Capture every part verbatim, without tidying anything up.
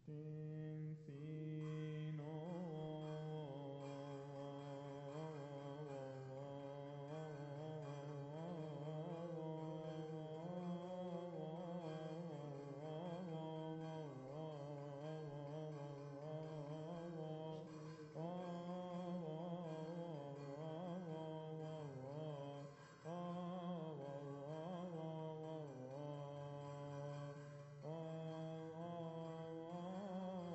Oh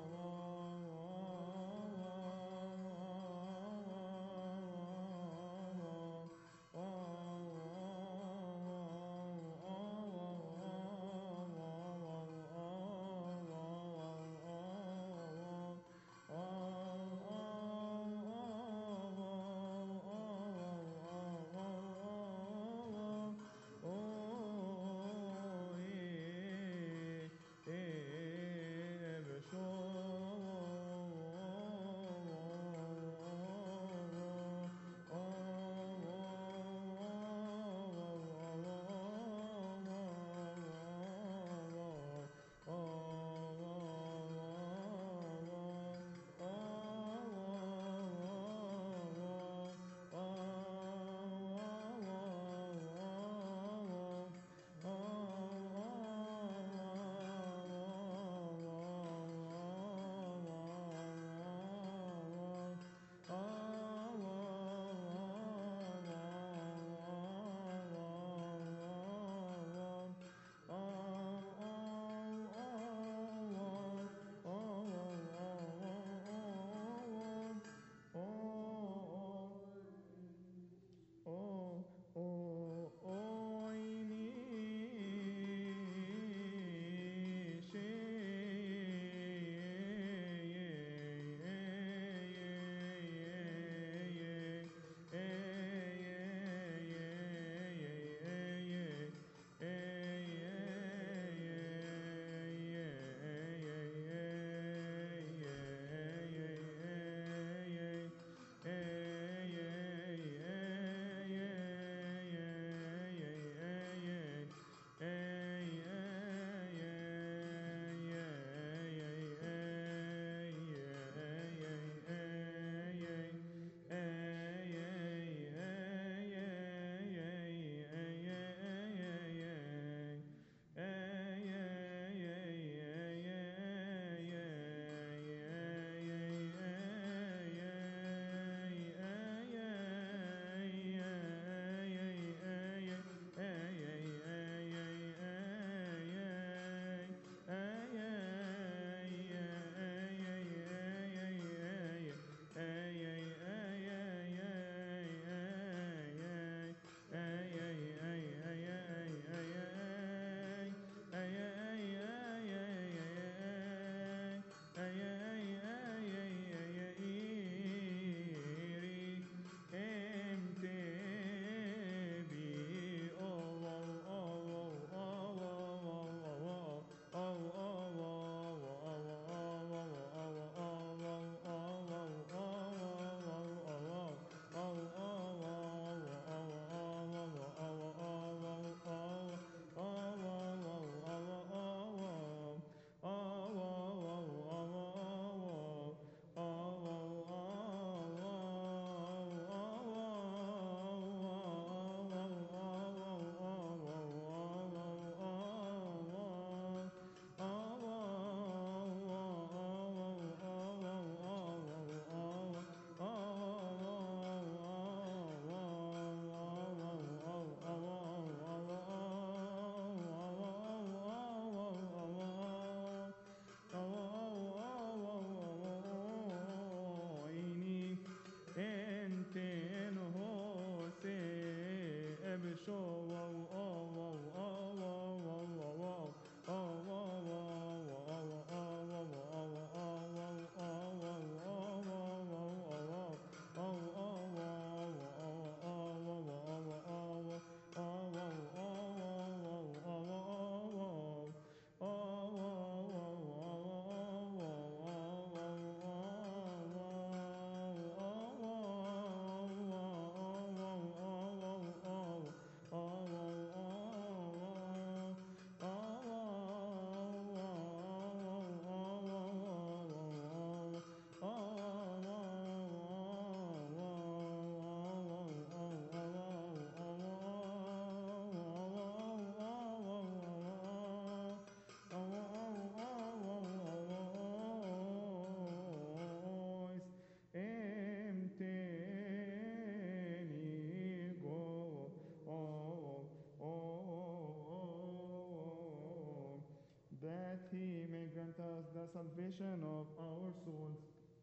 that he may grant us the salvation of our souls.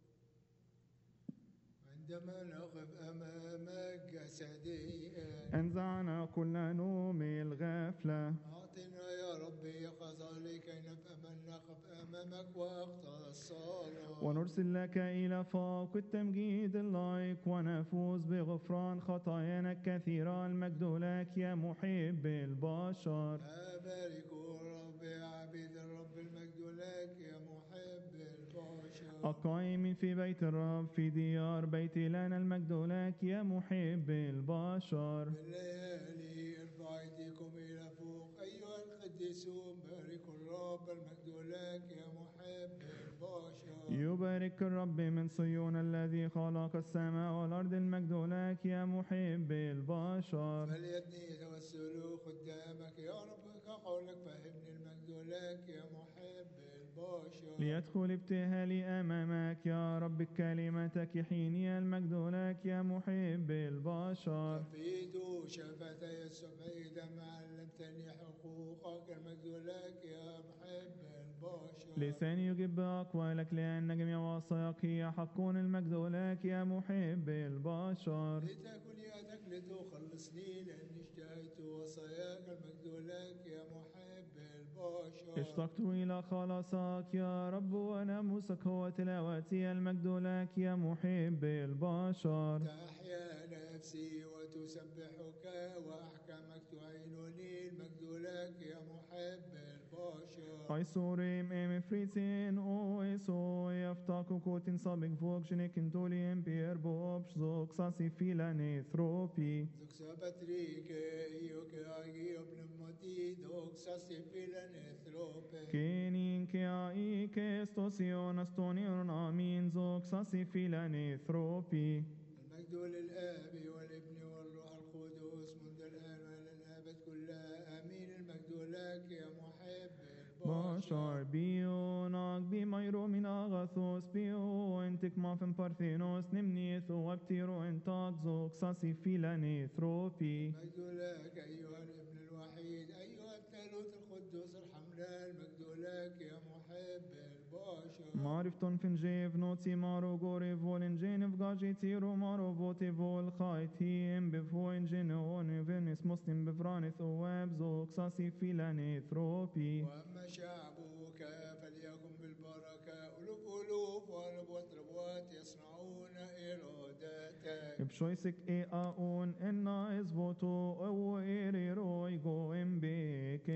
عندما نقف أمامك جسديا انزعنا كل نوم الغفلة. أعطنا يا ربي يقظة لكي نفهم أن نقف أمامك وقت الصلاة ونرسل لك إلى فوق التمجيد اللائق ونفوز بغفران خطايانا الكثيرة. المجد لك يا محب البشر. أبارك رب عبيد الرب المجد لك يا محب البشر القائم في بيت الرب في ديار بيت لنا. المجد لك يا محب البشر. بالليالي ارفع ايديكم الى فوق ايها القديسون باركوا الرب المجد لك يا محب البشر يبارك الرب من صيون الذي خلق السماء والأرض. المجد لك يا محب البشر. فليدني توسلوا قدامك يا رب كقولك فهمني المجد لك يا محب البشر ليدخل ابتهالي أمامك يا رب كلمتك حيني. المجد لك يا محب البشر. شفيت شفتي السبعيد ما علمتني حقوقك المجد لك يا محب البشر لساني يجب أقوالك لأن جميع وصاياك هي حقون. المجد لك يا محب البشر. لتكن يدك لتخلصني لأني اشتهيت وصاياك المجد لك يا محب البشر اشتقت إلى خلاصك يا رب وناموسك هو تلاوتي. المجد لك يا محب البشر. تحيا نفسي وتسبحك وأحكامك تعينني المجد لك يا محب البشر Aisorim emefritin o eso eftaku kotin sabik vokshnikin toliem pier bobs zok sasi filane thropi. دوك سابتريك إيوك آجي ابن دوك ساسي فيلن إثروبي Kenin ke ai ke stosion astonion amin zok sasi filane thropi. المجد للآب والابن والروح القدس منذ الآن وإلى الأبد كلها آمين المجد لك يا محب Bashar bionak bimayro min agathos bio entik mafin parthenos nimnith o aptiro entak zok sasi filane thropi. المجد لك أيها الابن الوحيد أيها الثالوث القدوس الحمراء المجد لك يا محب البشر معرفتن فنجيف نوتي مارو غوري فولن جين فغاجي تيرو مارو فوتي فول خايتيم بفوين جينون فينيس مسلم بفراني ثواب زوك ساسي فيلاني ثروبي. وأما شعبك فليكن بالبركة ألوف ألوف وربوات ربوات يصنعون إرادتك بشويسك اي اون انا ازفوتو او ايري روي جو ام بيك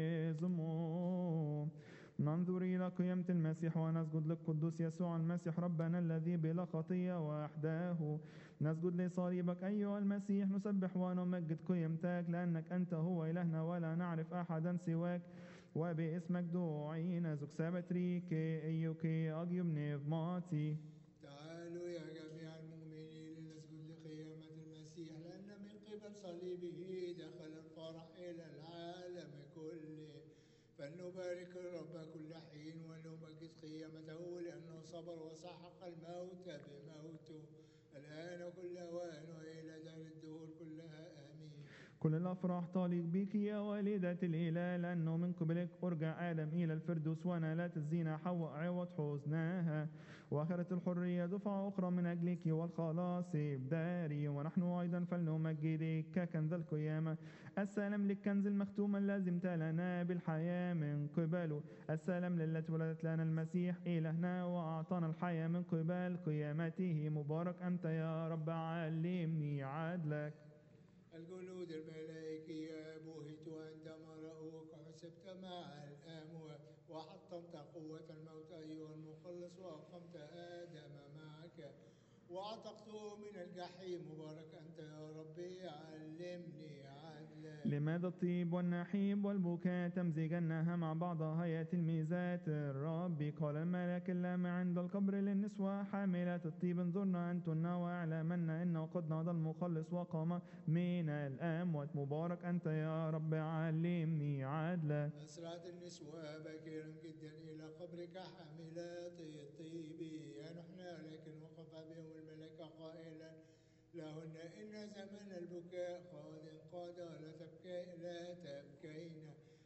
زمو. ننظر إلى قيامة المسيح ونسجد للقدوس يسوع المسيح ربنا الذي بلا خطية وحده. نسجد لصليبك أيها المسيح نسبح ونمجد قيامتك لأنك أنت هو إلهنا ولا نعرف أحدا سواك. وباسمك دعينا زك سابتريكي أيوكي أجيب نفماتي. تعالوا يا جميع المؤمنين لنسجد لقيامة المسيح لأن من قبل صليبه دخل الفرح إلى العالم كله فلنبارك الرب كل حين ونمجد قيامته لأنه صبر وسحق الموت بموته الآن وكل أوان وإلى دار الدهور كلها آمين. كل الأفراح طالق بك يا والدة الإله لأنه من قبلك أرجع آدم إلى الفردوس ونالت الزينة حواء عوض حزنها. وآخرة الحرية دفعة أخرى من أجلك والخلاص بداري. ونحن أيضا فلنمجدك ككنز القيامة. السلام للكنز المختوم الذي امتلأنا بالحياة من قبله. السلام للتي ولدت لنا المسيح إلهنا وأعطانا الحياة من قبل قيامته. مبارك أنت يا رب علمني عدلك. الجنود الملائكية بوهت عندما رأوك حسبت مع الأموات وحطمت قوة الموت أيها المخلص وأقمت آدم معك وعتقته من الجحيم. مبارك أنت يا ربي علمني عدلك. لماذا الطيب والنحيب والبكاء تمزجنها مع بعضها يا تلميذات الرب؟ قال الملاك اللام عند القبر للنسوة حاملات الطيب انظرنا أنتن واعلمن إنه قد نهض المخلص وقام من الأموات. مبارك أنت يا رب علمني عدلك. أسرعت النسوة باكرا جدا إلى قبرك حاملات الطيب ينحنا لكن وقف بهم الملك قائلا لهن إن زمن البكاء قد انقضى لا تبكي لا تبكين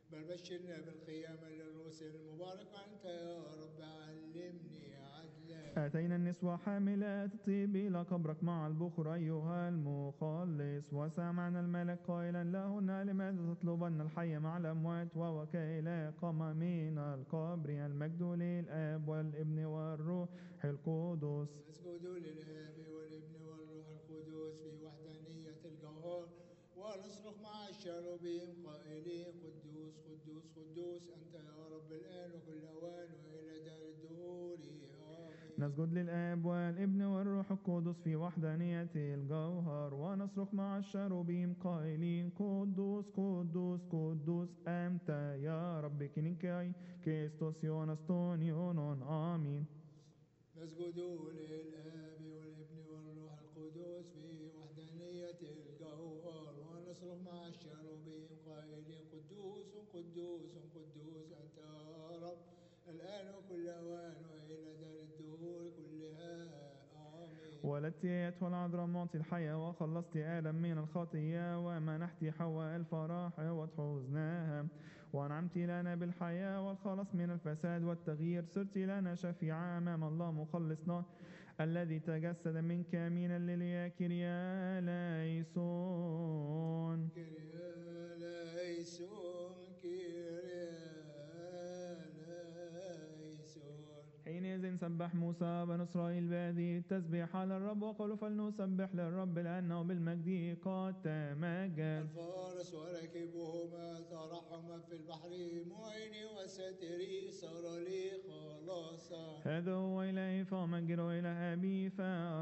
بل بشرنا بالقيامة للرسل المبارك أنت يا رب علمني عدلا. آتينا النسوة حاملات الطيب إلى قبرك مع البخور أيها المخلص، وسمعنا الملك قائلا لهن لماذا تطلبن الحي مع الأموات ووكيل قام من القبر. المجد للآب والابن والروح القدس. نسجد للآب والابن والروح القدس في وحدانية الجوهر، ونصرخ مع الشاروبيم قائلين قدوس قدوس قدوس أنت يا رب الآن وكل أوان وإلى دار الدهور آمين. نسجد للآب والابن والروح القدس في وحدانية الجوهر، ونصرخ مع الشاروبيم قائلين قدوس قدوس قدوس أنت يا رب كنيكاي كيستوس يونستون يونون آمين. نسجد للآب والابن والروح القدس في وحدانية الجوهر، ونصرخ مع الشاروبيم قائلين قدوس قدوس قدوس أنت يا رب الآن وكل أوان وإلى دار الدهور كلها آمين. ولدت أيتها العذراء معطي الحياة، وخلصت آدم من الخطية، ومنحت حواء الفرح وحزناها، وأنعمت لنا بالحياة والخلاص من الفساد والتغيير. صرت لنا شفيعا أمام الله مخلصنا الذي تجسد منك من الليليا كريا ليسون. كريا ليسون كريا ليسون. حينئذ سبح موسى بنو إسرائيل بهذه التسبيح على الرب، وقالوا فلنسبح للرب لأنه بالمجد قد تمجد. الفارس وركبهما ترحما في البحر، معيني وستري صار لي خلاصا. هذا هو إلهي فأمجد إله أبي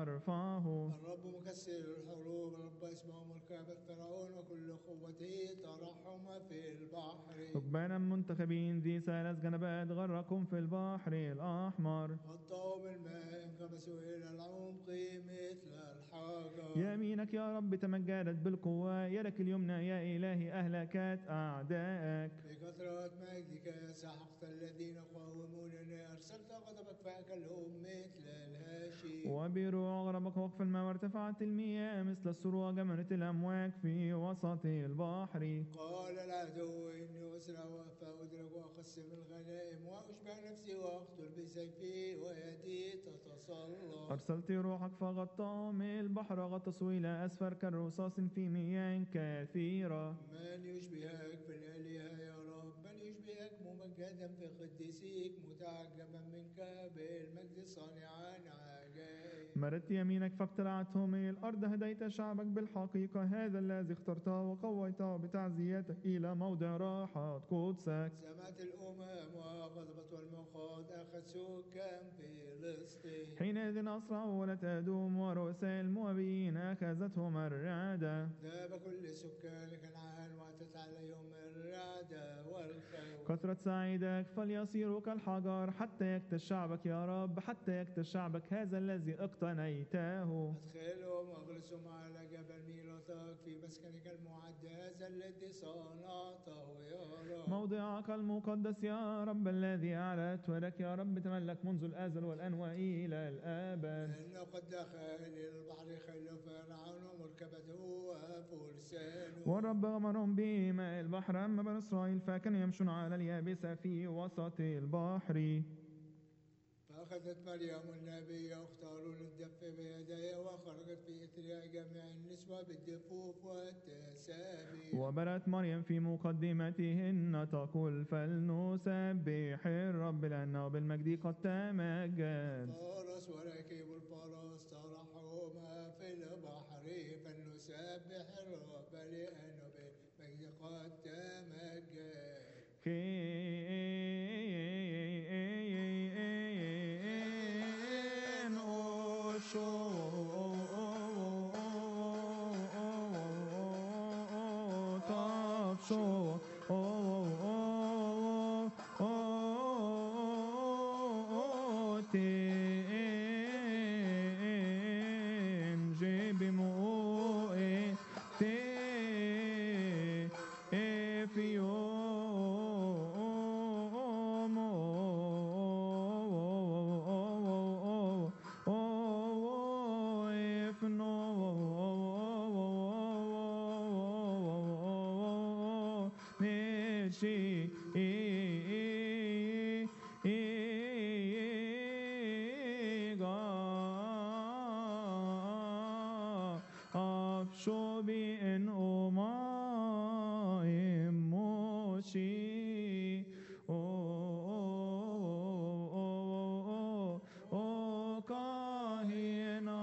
فأرفعه. الرب مكسر الحروب، الرب اسمه مركبة فرعون وكل قوته ترحما في البحر. ركبانا منتخبين ذي ثلاث جنبات غرقهم في البحر الأحمر. غطاهم الماء انكبسوا إلى العمق مثل الحجر. يمينك يا رب تمجدت بالقوة، يدك اليمنى يا إلهي أهلكت أعداءك. بكثرة مجدك سحقت الذين قاومونني، أرسلت غضبك فأكلهم مثل الهاشي. وبروع غربك وقف الماء، وارتفعت المياه مثل السروة، جمرت الأمواج في وسط البحر. قال العدو إني أسرع فأدرك وأقسم الغنائم، وأشبع نفسي وأقتل بسيفي ويدي تتسلط. أرسلت روحك فغطاهم البحر، غطسوا إلى أسفل كالرصاص في مياه كثيرة. من يشبهك في الآلهة يا رب، من يشبهك ممجدا في قديسيك، متعجبا منك بالمجد صانعا عجائب. مددت يمينك فابتلعتهم الأرض، هديت شعبك بالحقيقة، هذا الذي اخترته وقويته بتعزيتك إلى موضع راحة قدسك. سمعت الأمم وغضبت والمخاض أخذ سكان فلسطين. حينئذ أسرعوا ولد أدوم، ورؤساء الموابيين أخذتهم الرعدة. ذاب كل سكان كنعان وأتت عليهم الرعدة والخوف. كثرة سعيدك فليصيروا كالحجر، حتى يكتش شعبك يا رب، حتى يكتش شعبك هذا الذي اقتنيته. أدخلهم واغرسهم على جبل ميلوتك في مسكنك المعد، هذا الذي صنعته يا رب. موضعك المقدس يا رب الذي أعلت ولك يا رب تملك منذ الأزل والأنواء إلى الآبد. لأنه قد دخل إلى البحر خيل فرعون ومركبته وفرسانه. والرب غمرهم بماء البحر، أما بنو إسرائيل فكانوا يمشون على اليابسة في وسط البحر. فأخذت مريم النبي واختاروا للدف بيديه، وخرجت في إثرها جميع النسوة بالدفوف والتسابيح. وبرت مريم في مقدمتهن تقول فلنسبح الرب لأنه بالمجد قد تمجد. الفرس وراكب الفرس ترحما في البحر، فلنسبح الرب لأنه بالمجد قد تمجد. شي أفشو بإن أمايم موشي أو كاهنا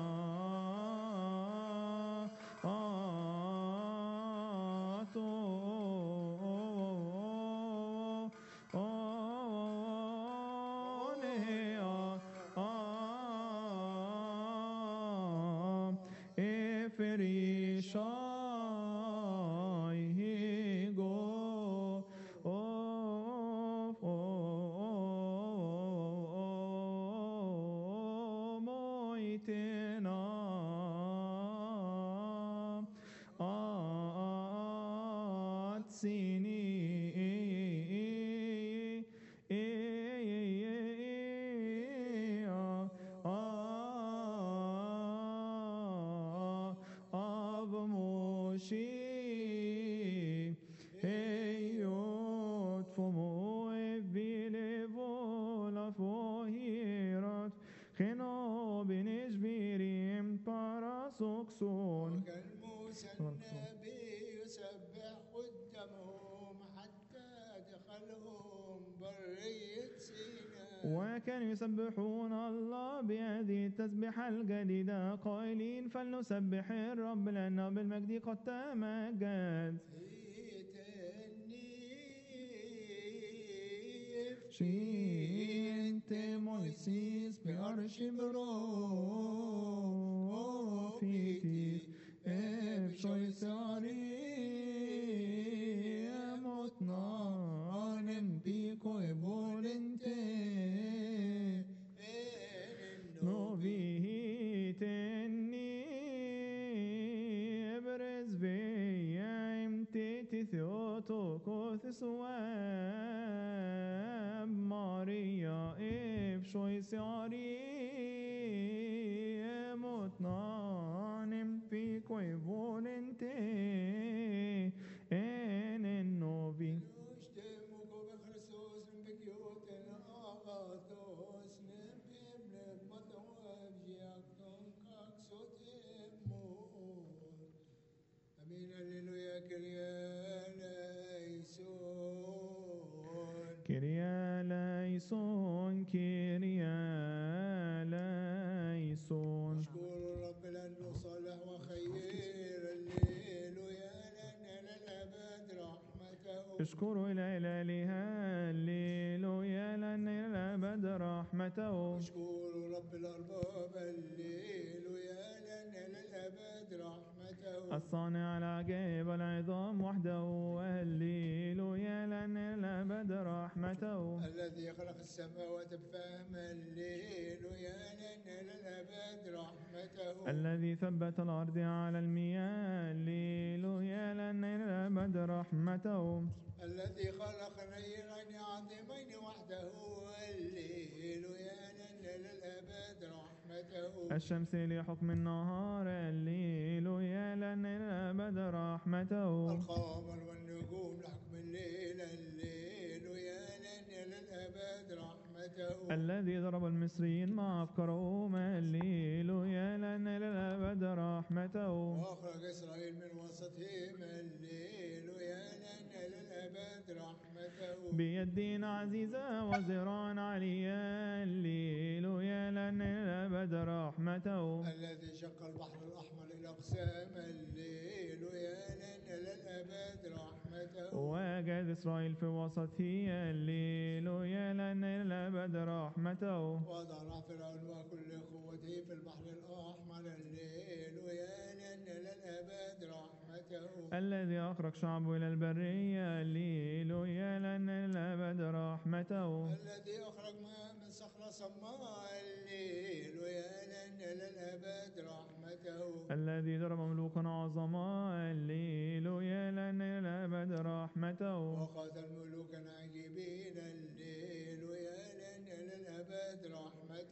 النبي يسبح قدامهم حتى دخلهم برية سيناء وكانوا يسبحون الله بهذه التسبيحة الجديدة قائلين فلنسبح الرب لأنه بالمجد قد تمجد شينت مويسيس بعرش بروفيتي افشوي ساري مطنان بيكو بولنتي نوفيه تني ابرز بيا امتي ثيوتو كوثسواب ماريا افشوي ساري مطنان بيكو بولنتي ان النوفي كريا ليسون كريا ليسون اشكر رب لأنه صالح وخير الليل يا لأن للأبد رحمته اشكروا إلى إلهها الليل يا لأن للأبد رحمته اشكروا رب الأرباب الليل يا لأن للأبد رحمته الصانع العجائب العظام وحده الليل يا لأن للأبد رحمته الذي خلق السماوات بفهم الليل يا لأن للأبد رحمته الذي ثبت الأرض على المياه الليل يا لأن للأبد رحمته الذي خلق نيرين عظيمين وحده الليل يا لأن للأبد رحمته الشمس لحكم النهار الليل يا لأن للأبد رحمته القمر والنجوم لحكم الليل الليل يا لأن للأبد رحمته الذي ضرب المصريين مع أفكارهم الليل يا لأن للأبد رحمته وأخرج إسرائيل من وسطهم الليل يا لأن للأبد رحمته بيد عزيزة وزران عليا الليل يا لأن للأبد رحمته الذي شق البحر الأحمر إلى أقسام الليل يا لأن للأبد رحمته وجد إسرائيل في وسطه الليل يا لأن للأبد رحمته وضع فرعون وكل قوته في البحر الأحمر الليل يا لأن للأبد رحمته الذي أخرج شعبه إلى البرية الليل يا لأن للأبد رحمته الذي أخرج ماء من صخرة صماء الليل يا لأن للأبد رحمته الذي ضرب ملوكا عظماء الليل يا لأن للأبد رحمته وقاتل ملوكا عجيبين الليل يا لأن للأبد رحمته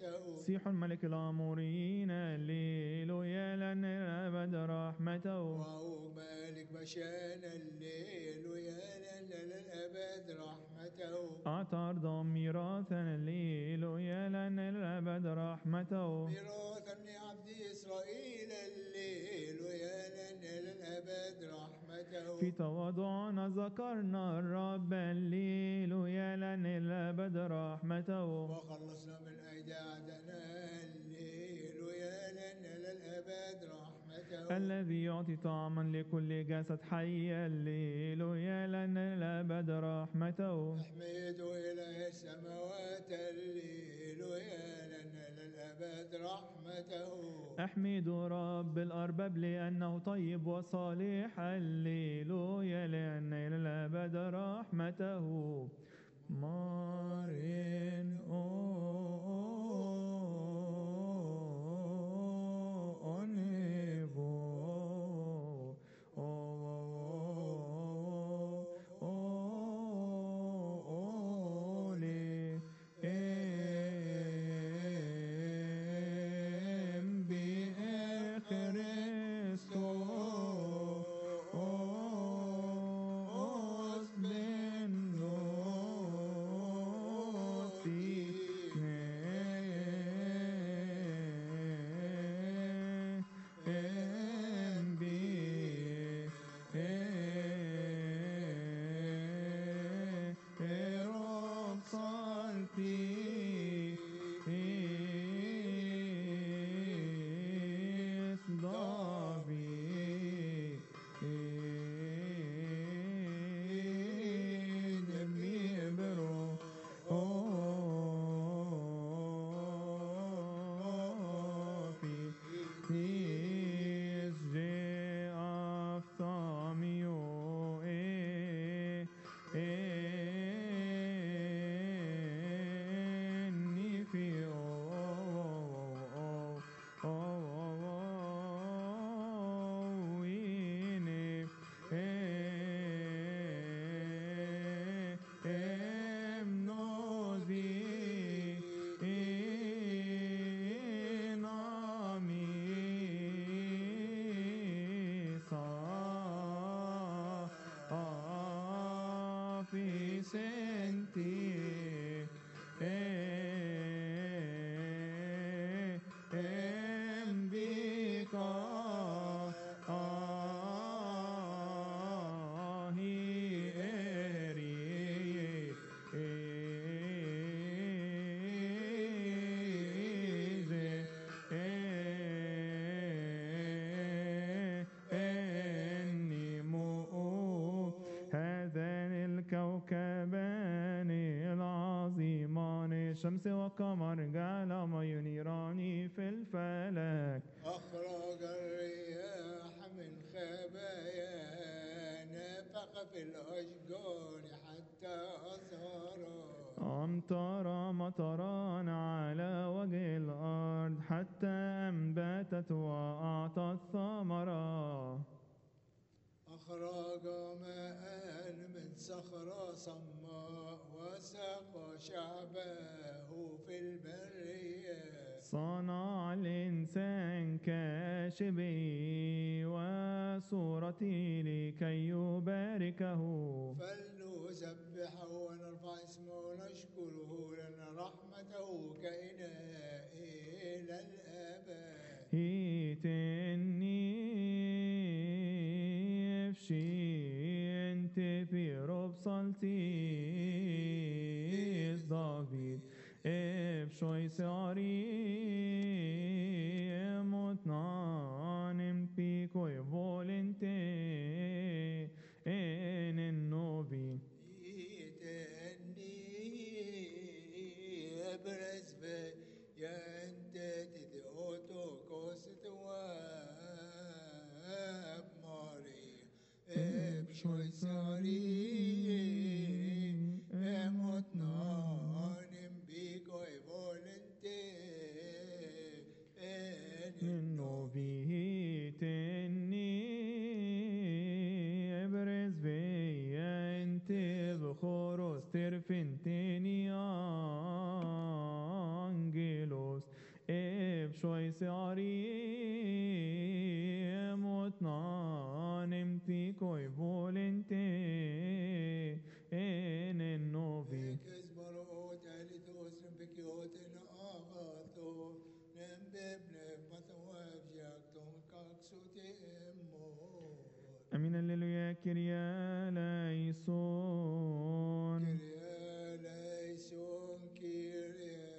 رحمته سيح الملك الأمورين الليلويا لأن الأبد رحمته وهو مالك بشان الليل ويا للأبد رحمته أعطى أرضا ميراثا الليلويا لأن الأبد رحمته ميراثا لعبد إسرائيل الليل ويا للأبد رحمته في تواضعنا ذكرنا الرب الليلويا لأن الأبد رحمته وخلصنا من أيدي أعدائنا الليل ويا للأبد رحمته الذي يعطي طعما لكل جسد حي الليلويا لأن الأبد رحمته احمدوا إله السماوات الليل ويا للأبد رحمته احمدوا رب الأرباب لأنه طيب وصالح الليلويا لأن إلى الأبد رحمته مارين أونيفو أولي إم بإخريستوس بالنوتي إم بإخرب صلتي إس دافي دمي برو في تيس جي أفتاميو إني في ويني إم نوزي إنامي صافي سنتي إم بيكا آهي إري إيزي إني مؤ هذان الكوكبان العظيمان الشمس والقمر جعل ما ينيران في الفلك أخرج الرياح من خبايا نفخ في الأشجار حتى أزهرا أمطر مطرا على وجه الأرض حتى أنبتت وأعطت ثمرا أخرج ماء من صخرة صماء وسقى شعبه في البرية صنع الإنسان كاشبه وصورته لكي يباركه فلنسبحه ونرفع اسمه ونشكره لأن رحمته كإناء إلى الأبد هيتني افشي انت في رب صلتي دافيد افشوي ساري متنان بيكو فولنتي ان النوبي يتأني أبرز في يا أنت تدعوتو كوست واب ماري ابشوي ساري اموتنان بيكو فولنتي سعري متنانم تيكوي فولنتي إن النوفي Ekes barot alitos nembekiyot en agato nembebne matawaf jakton kaksuti emmor. أمين الليلويا كريا ليسون Kyrie eleison, Kyrie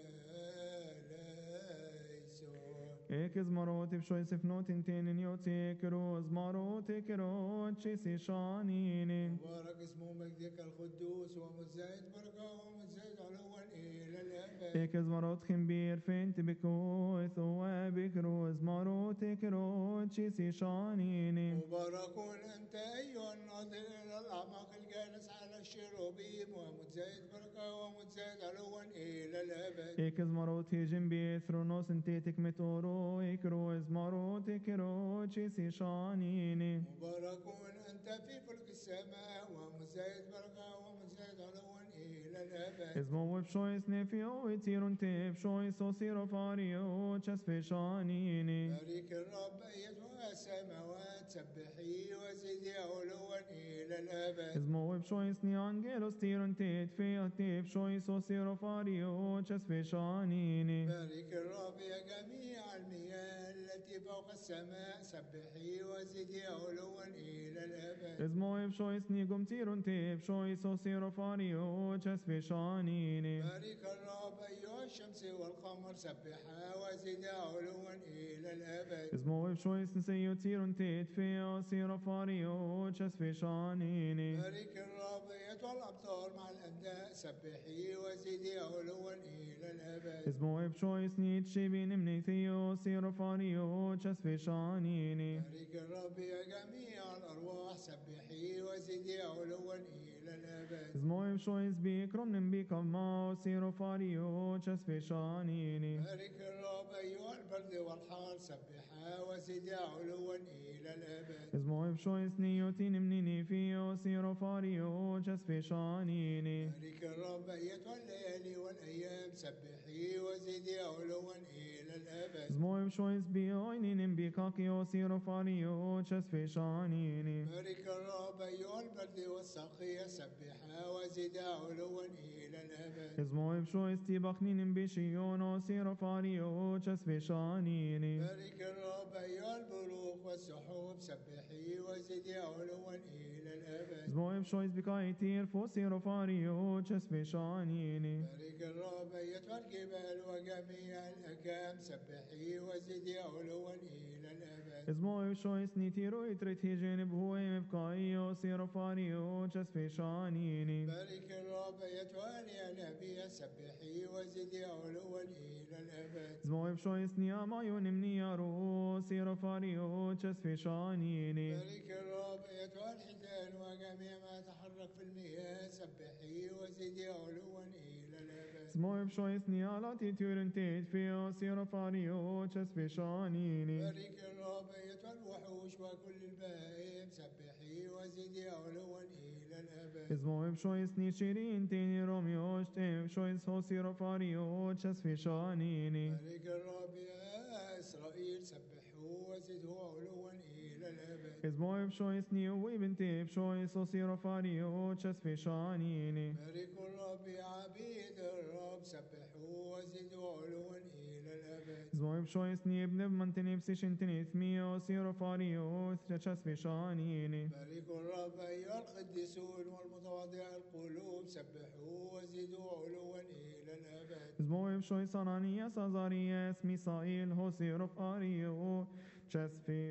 eleison. إكز مروت بشوي سفنوت انتين يوتي كروز مروت كروت شيسي شانيني مبارك اسمه مجدك القدوس ومزايد بركة ومزايد علوا إلى الأبد. إكز مروت خنبير فين تبكوث وبكروز مروت كروت شيسي شانيني مبارك أنت أيها الناظر إلى الأعماق الجالس على الشروبيم ومتزايد بركة ومتزايد علوا إلى الأبد. إكز مروت هيجن بي ثرونوس انتيتك متورو إكروز مروت كروت شيسي شانيني مبارك أنت في فلك السماء ومزايد بركة ومزايد علوا إلى الأبد. إزمو بشويس نفيو يتيرون تيب شويس وصيرو فاريو تشسفي شانيني بارك الرب أيتها السماوات سبحي وزدي علوا إلى الأبد. إزمو بشويس ني أنجيلوس تيرون تيت في تيب شويس وصيرو فاريو تشسفي شانيني بارك الرب يا جميع المياه التي فوق السماء سبحي وزدي علوا إلى الأبد. إزمو بشويس ني قم تيرون تيب شويس وصيرو فاريو تشسفي شانيني بارك الرب أيها الشمس والقمر سبحا وزدي علوا إلى الأبد. إزمو بشويس نسيو تيرون تيت في وصيرو فاريو تشسفي شانيني بارك الرب أيتها الأبطال مع الأنداء سبحي وزدي علوا إلى الأبد. إزمو بشويس نيت شيبين مني ثيو سيرو فاريو تشسفي شانيني بارك الرب يا جميع الأرواح سبحي وزدي علوا إلى الأبد. إزمو بشويس بيكرم نمبيك ما سيرو فاريو تشسفي شانيني بارك الرب أيها البرد والحار سبحا وزدي علوا إلى الأبد. إزمو بشويس نيوتين منيني فيو سيرو فاريو تشسفي شانيني بارك الرب أيتها الليالي والأيام سبحي وزدي علوا إلى الأبد. إزمو بشويس بيويني نمبيكاكيو سيرو فاريو تشسفي شانيني بارك الرب أيها البرد والسقية سبحا وزدي علوا إلى الأبد. إزمو بشويس تيبخني نمبيشيونو سيرو فاريو تشسفي شانيني بارك الرب أيها البروق والسحوب سبحي وزدي علوا إلى الأبد. إزمو بشويس بكايتير فو سيرو فاريو تشسفي شانيني بارك الرب أيتها الجبال وجميع الأكام سبحي وزدي علوا إلى الأبد. إزمو بشويس نيتيرو يتريت هيجين بهوي مبكايو سيرو فاريو تشسفي شانيني بارك الرب أيتها الينابيع سبحي وزدي علوا إلى الأبد. إزمو بشويس نياما يونمني يارو سيرو فاريو تشسفي شانيني بارك الرب أيتها الحيتان وجميع ما يتحرك في المياه سبحي وزدي علوا إلى الأبد. إزمو بشويس نيالا تيتيرن تيت فيو سيرو فاريو تشسفي شانيني بارك الرب أيتها الوحوش وكل البهائم سبحي وزدي علوا إلى الأبد. إزمو بشويس نيشيرين تيني روميوش تيم شويس هو سيرو فاريو تشسفي شانيني بارك الرب يا إسرائيل سبحوا وزدوا علوا إلى الأبد. إزمو بشويس نيوي بنتي بشويس هو سيرو فاريو تشسفي شانيني بارك الرب يا عبيد الرب سبحوا وزدوا علوا إلى الأبد. إزمو بشويس ني ابن بمنتني بسيشنتني ثميو سيرو فاريو تشسفي شانيني بارك الرب أيها القديسون والمتواضع القلوب سبحوا وزدوا علوا إلى الأبد. إزمو بشويس أنانياس أزارياس ميسائيل هو سيرو فاريو تشسفي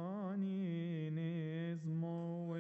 شانيني إزمو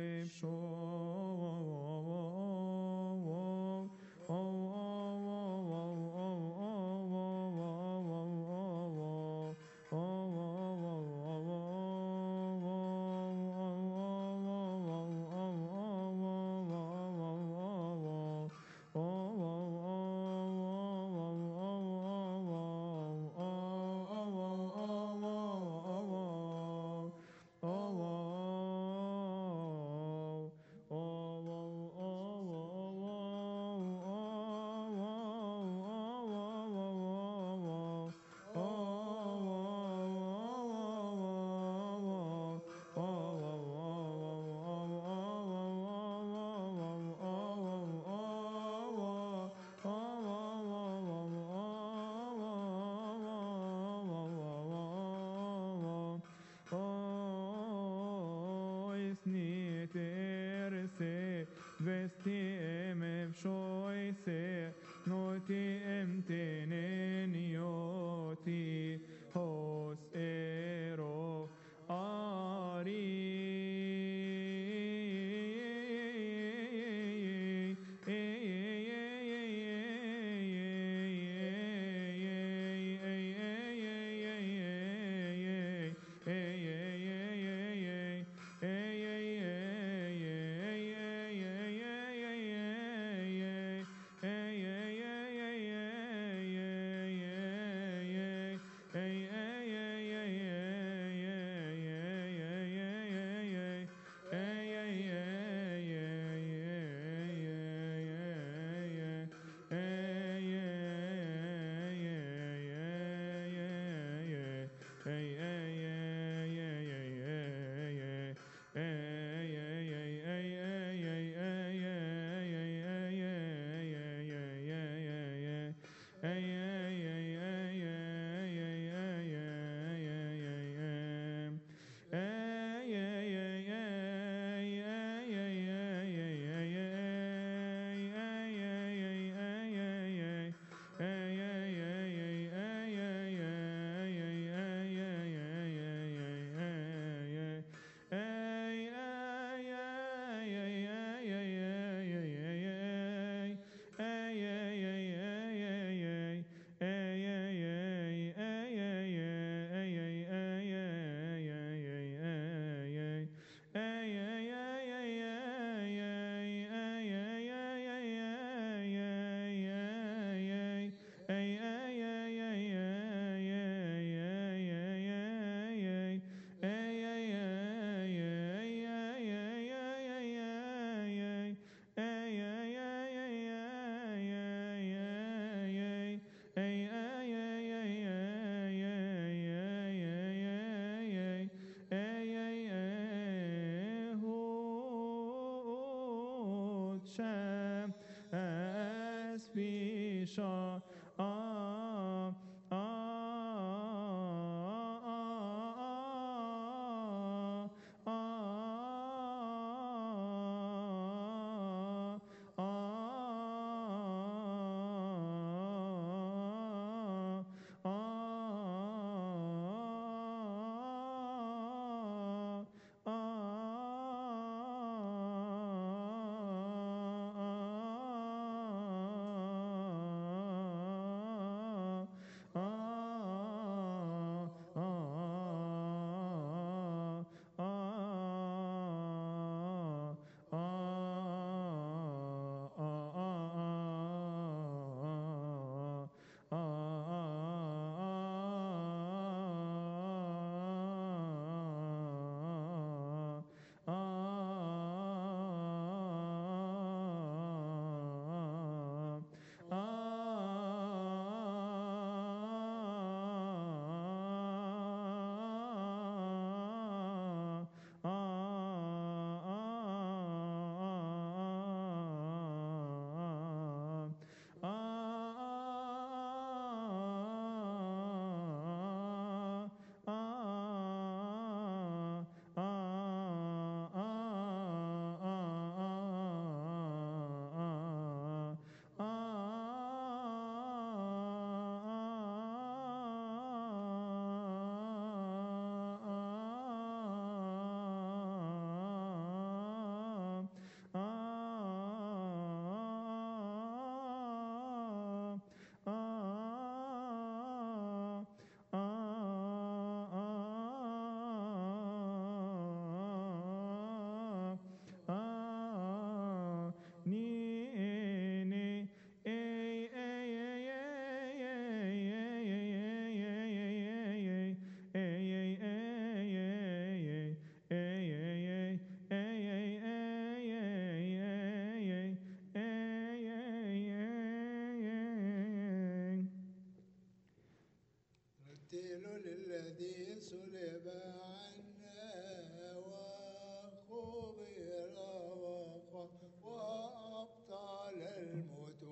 شا آه نرتل للذي صلب عنا وخبر وخ وأبطل الموت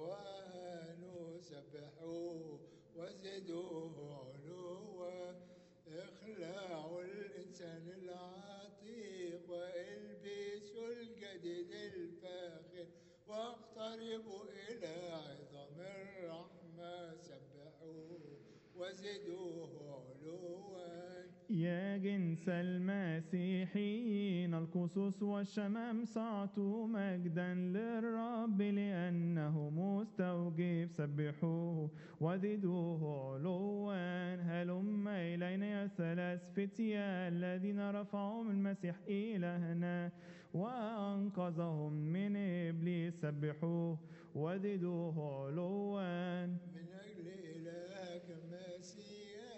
ونسبحوه وزدوه علوا اخلعوا الإنسان العتيق والبسوا الجديد الفاخر واقتربوا إلى عظام الرحمة سبحوه وزدوه علوا. يا جنس المسيحيين القصوص والشمام صعتوا مجدا للرب لأنه مستوجب سبحوه وزدوه علوا. هلم إلينا يا ثلاث فتية الذين رفعوا من المسيح إلهنا وأنقذهم من إبليس سبحوه وزدوه علوا. من أجل إلهك المسيح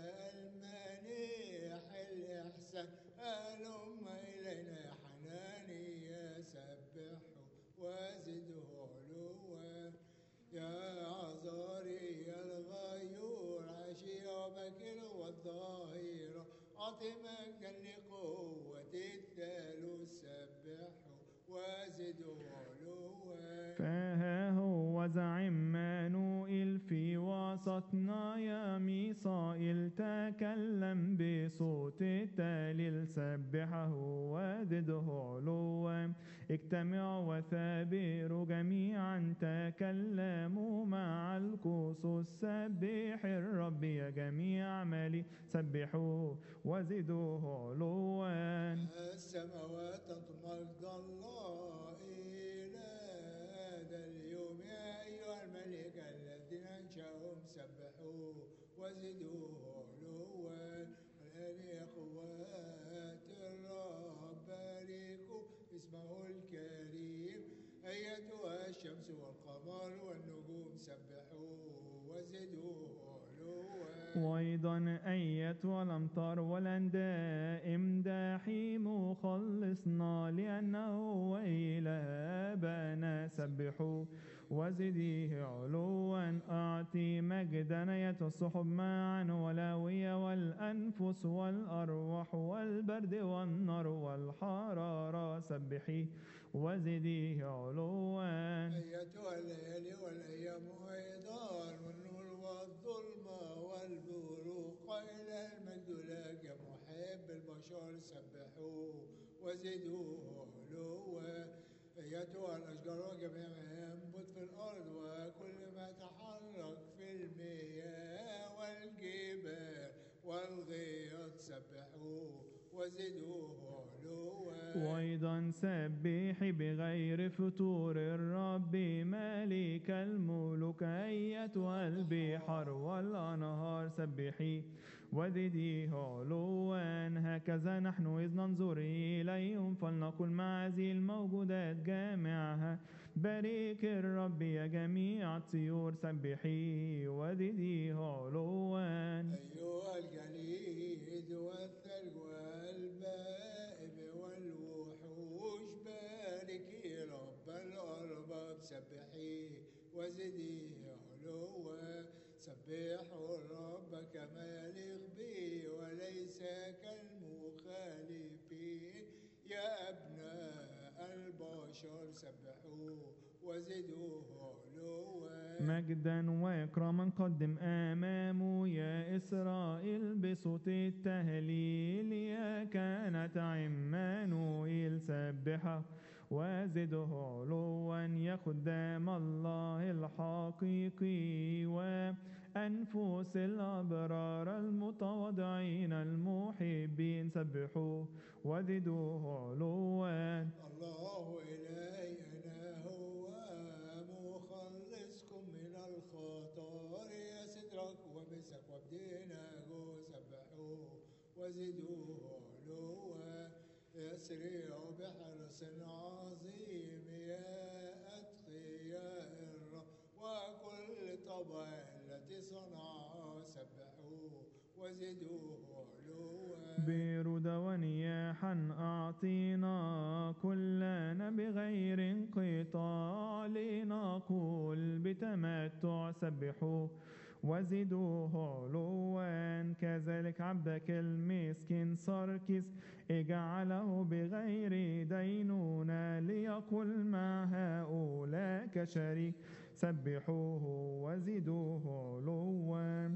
المنيح الإحسان هلم إلينا يا حناني سبحه وزده علوا. يا عذاري الغيور عشية وبكر والظاهرة أعطي مجدا لقوة الثالوث سبحه وزده علوا. فها هو زعم مانوئيل في وسطنا يا ميصائيل تكلم بصوت التهليل سبحه وزده علوا. اجتمعوا وثابروا جميعا تكلموا مع القصوص سبح الرب يا جميع مالي سبحوه وزدوه علوا. السماوات تمجد الله إلى هذا اليوم يا أيها الملك الذين أنشأهم سبحوه وزدوه علوا. والآن قوات الرب باركوا اسمه الكريم أيتها الشمس والقمر والنجوم سبحوه وزدوه علوا. وأيضا أية والأمطار والأندائم داحي مخلصنا لأنه وإله آبانا سبحوا وزديه علوا أعطي مجدا يد الصحب معا ولاوية والأنفس والأرواح والبرد والنار والحرارة سبحي وزديه علوا. أيتها الليالي والأيام أيضا والنور والظلمة والبروق إلى المجد لك محب البشر سبحوه وزدوه علوا. أيتها الأشجار وجميع ما ينبت في الأرض وكل ما يتحرك في المياه والجبال والغيط سبحوه وزدوه علوا. وأيضا سبحي بغير فتور الرب مالك الملوك أيتها البحر والأنهار سبحي وزديه علوا. هكذا نحن إذ ننظر إليهم فلنقل مع هذه الموجودات جامعها بارك الرب يا جميع الطيور سبحي وزديه علوا. أيها الجليد والثلج والبائب والوحوش باركي رب الأرباب سبحي وزديه علوا. سبحوا الرب كما يليق به وليس كالمخالفين يا أبناء البشر سبحوه وزدوه علوا. مجدا وإكراما قدم أمامه يا إسرائيل بصوت التهليل يا كانت عمانوئيل سبحه وزده علوا. يا خدام الله الحقيقي وأنفس الأبرار المتواضعين المحبين سبحوه وزدوه علوا. الله إلهنا هو مخلصكم من الخطر يا سدرك ومسك وابديناغو سبحوه وزدوه علوا. يسرع بحرص عظيم يا أتقياء الرب وكل طبع التي صنعها سبحوه وزدوه علوا. برود ونياحا أعطينا كلنا بغير انقطاع لنقول بتمتع سبحوه وزدوه علوا. كذلك عبدك المسكين ساركس اجعله بغير دينونة ليقل مع هؤلاء كشريك سبحوه وزدوه علوا.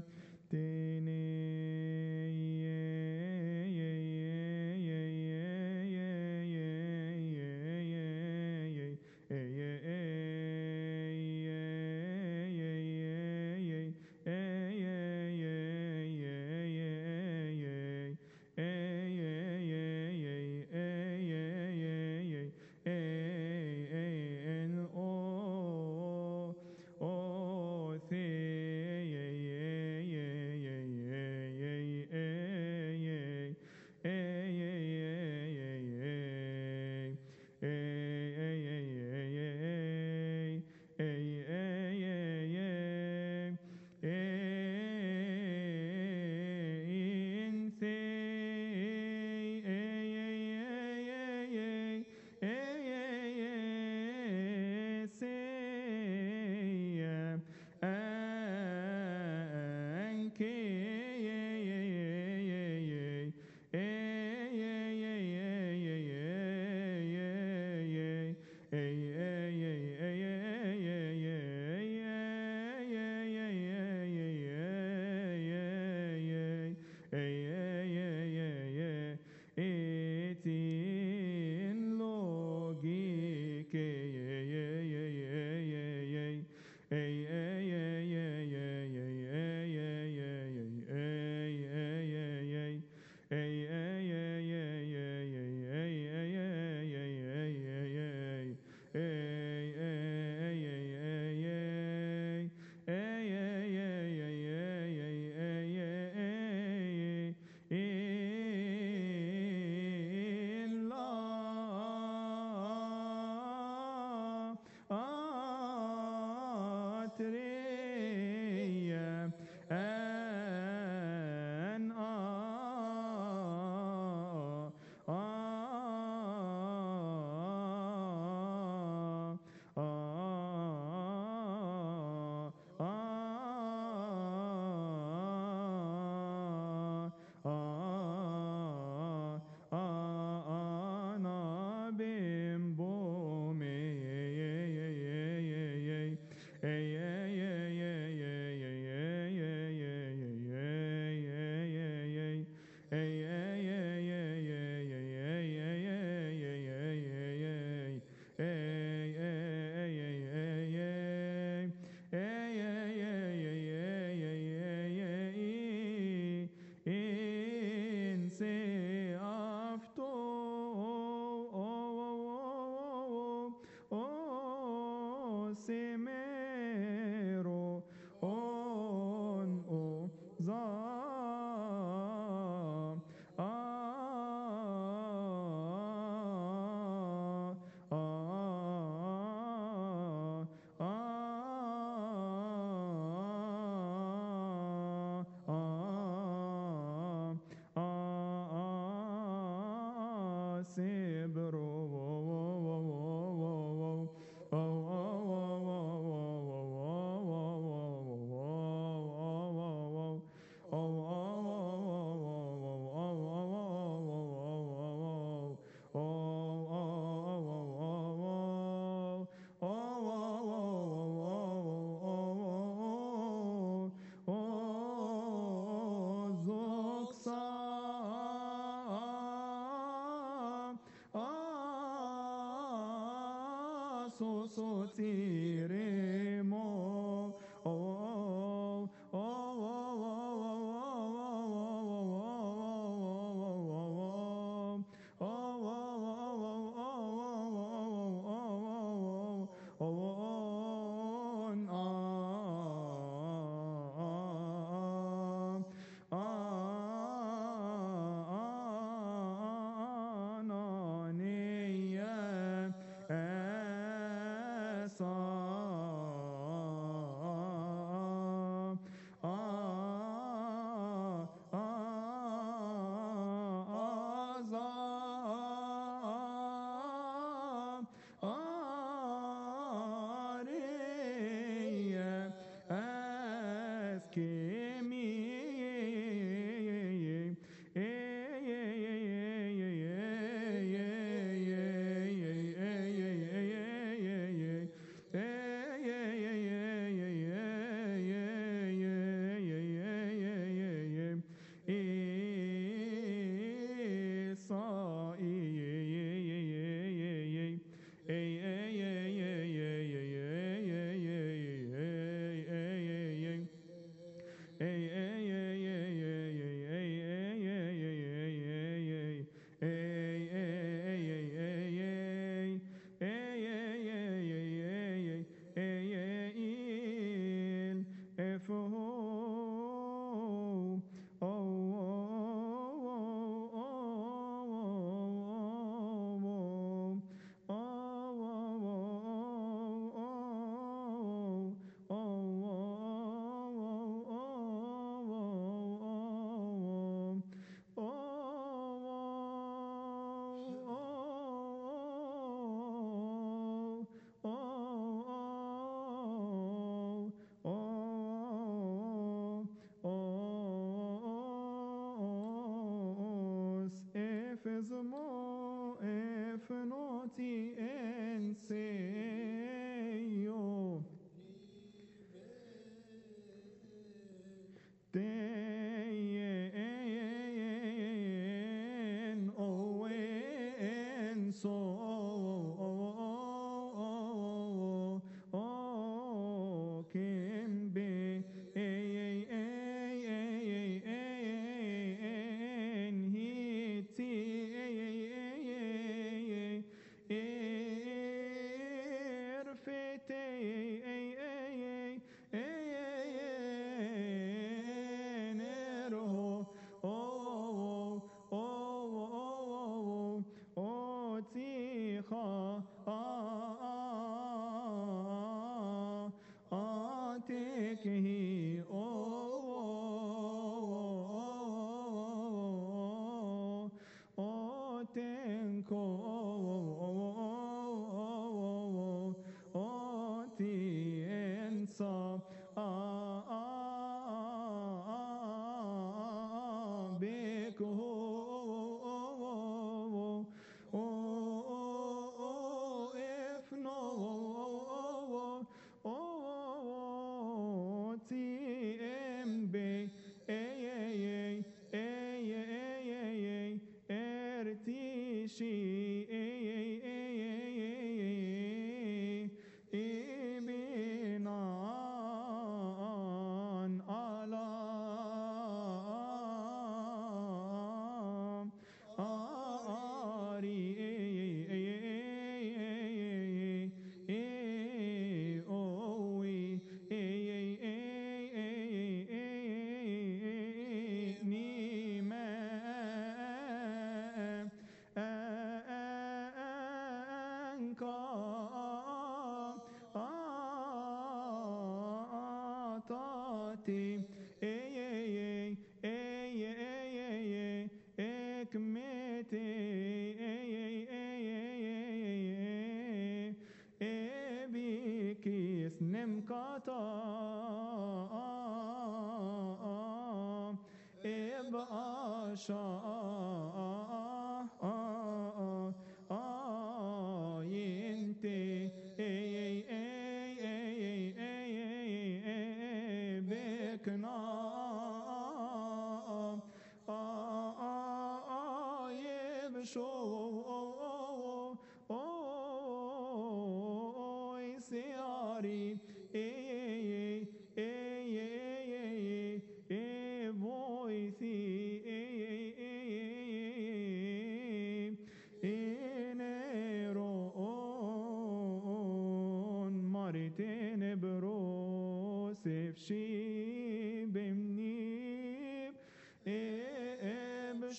Efezmo efnoti enseyo teyen owen so kimbe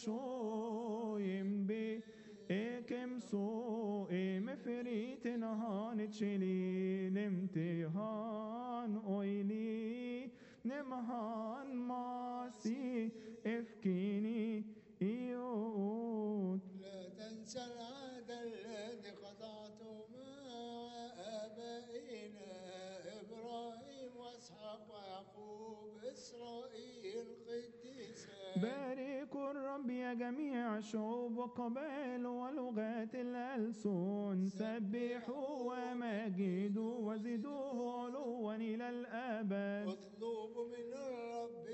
شويم بي إكم سو إم فريت نهان تشيلي نمتهان أويلي نمهان ماسي إفكيني إيوت. لا تنسى العهد الذي قطعته مع آبائنا إبراهيم وإسحاق ويعقوب إسرائيل قديسا. باركوا الرب يا جميع الشعوب والقبائل ولغات الألسن، سبحوا ومجدوا وزدوه علوا إلى الأبد. اطلبوا من الرب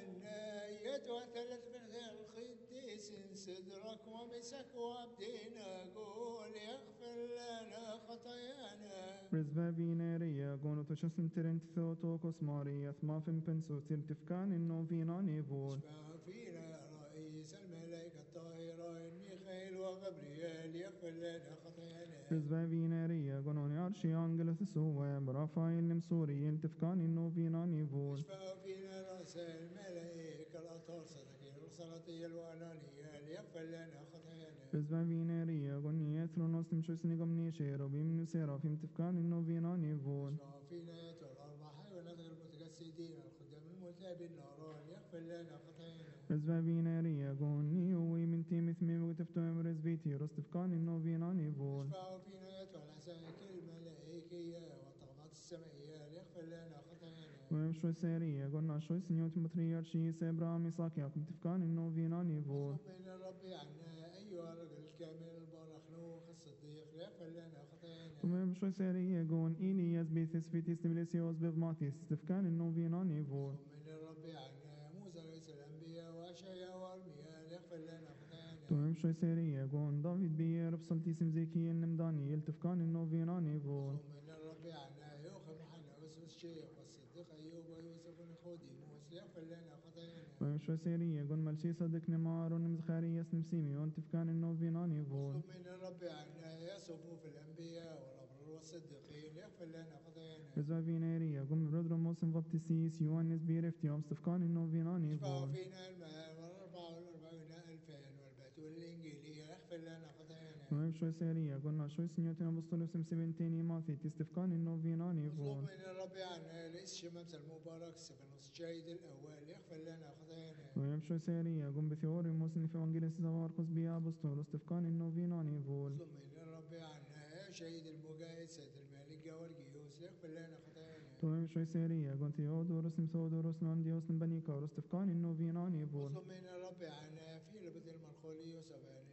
عناية ثلاث من القديس صدرك ومسك وابدينا قول يغفر لنا خطايانا. Prisvavine ria gono to chasn tirent theotokos Maria thmafim penso tirtifkan inno vina nevol. اشفع فينا رئيس الملائكة الطاهرين ميخائيل وغبريال يغفر لنا خطايانا. Prisvavine ria gono ni arshi angelo thesuem Rafael nimsuri iltifkan inno vina nevol. اشفع فينا رئيس الملائكة الأطهار صدقين الصلاتية الوأنانية ليغفر لنا خطايانا. Prisvavine ria goni ethronos nimshusni gomni sherobim nuserafim tifkan inno vina nevol. اشفع فينا يا الأربع حيوانات المتجسدين الخدام الملتهبين الناران يغفر لنا خطايانا. Prisvavine ria goni ui min timithmi وتفتوم رزبيتي رستفكان inno vina nevol. اشفعوا فينا يا العساكر الملائكية والطغمات السمائية ليغفر لنا خطايانا. ويمشوا سيرية قلنا شوي سنيوت متريار شي سيبرا ميساك ياكم تفكان إنه فينا نيفول. اطلب من الرب عنا أيها الرجل الكامل البرخنوخ الصديق ليغفر لنا خطايانا. ويمشوا سيرية قون إيلياس بيثس فيتيس تبليسيوس بفماتيس تفكان إنه فينا نيفول. اطلب من الرب عنا موسى رئيس الأنبياء وأشعياء وأرميا ليغفر لنا خطايانا. ويمشوا سيرية قون دافيد بيير بصلتيسم زيكي النمداني يلتفكان إنه فينا نيفول. اطلب من الرب عنا يوخم حنا أسس الشيخ والصديق أيوب ويوسف ونيقوديموس ليغفر لنا خطايانا. ويمشوا سيرية قون ملشي صدق نمار ونمزخاريس نمسيميون تفكان إنه فينا نيفول. اطلب من الرب عنا يا صفوف الأنبياء والأبرار والصديقين ليغفر لنا خطايانا. Prisvavine ria قوم برودرو موسم بابتسيس يوانس بيرفتيوم استفكان إنه فينا اشفعوا نيفول. فينا الماء والأربعة والأربعين ألفان والبتول الإنجيلية يغفر لنا خطايانا. ويمشوا سيرية قلنا شوي سنيوتنا بسطلو سمسبنتيني ماثي تستفكان إنه فينا اطلب نيفول. من الرب عنا رئيس شمامس المبارك سفنوس الشهيد الأول يغفر لنا خطايانا. ويمشوا سيرية قوم بثيوري موسن في وانجيلس زواركوس بيا بسطلو استفكان إنه فينا نيفول. اطلب من الرب عنا يا شهيد المجاهد سيد الملك جورجيوس يغفر لنا خطايانا. ويمشوا سيرية قلت ثيودوروس ثيودوروس نانديوس بنيكا واستفكان إنه فينا نيفول. اطلب من الرب عنا في لبث المرخوليوس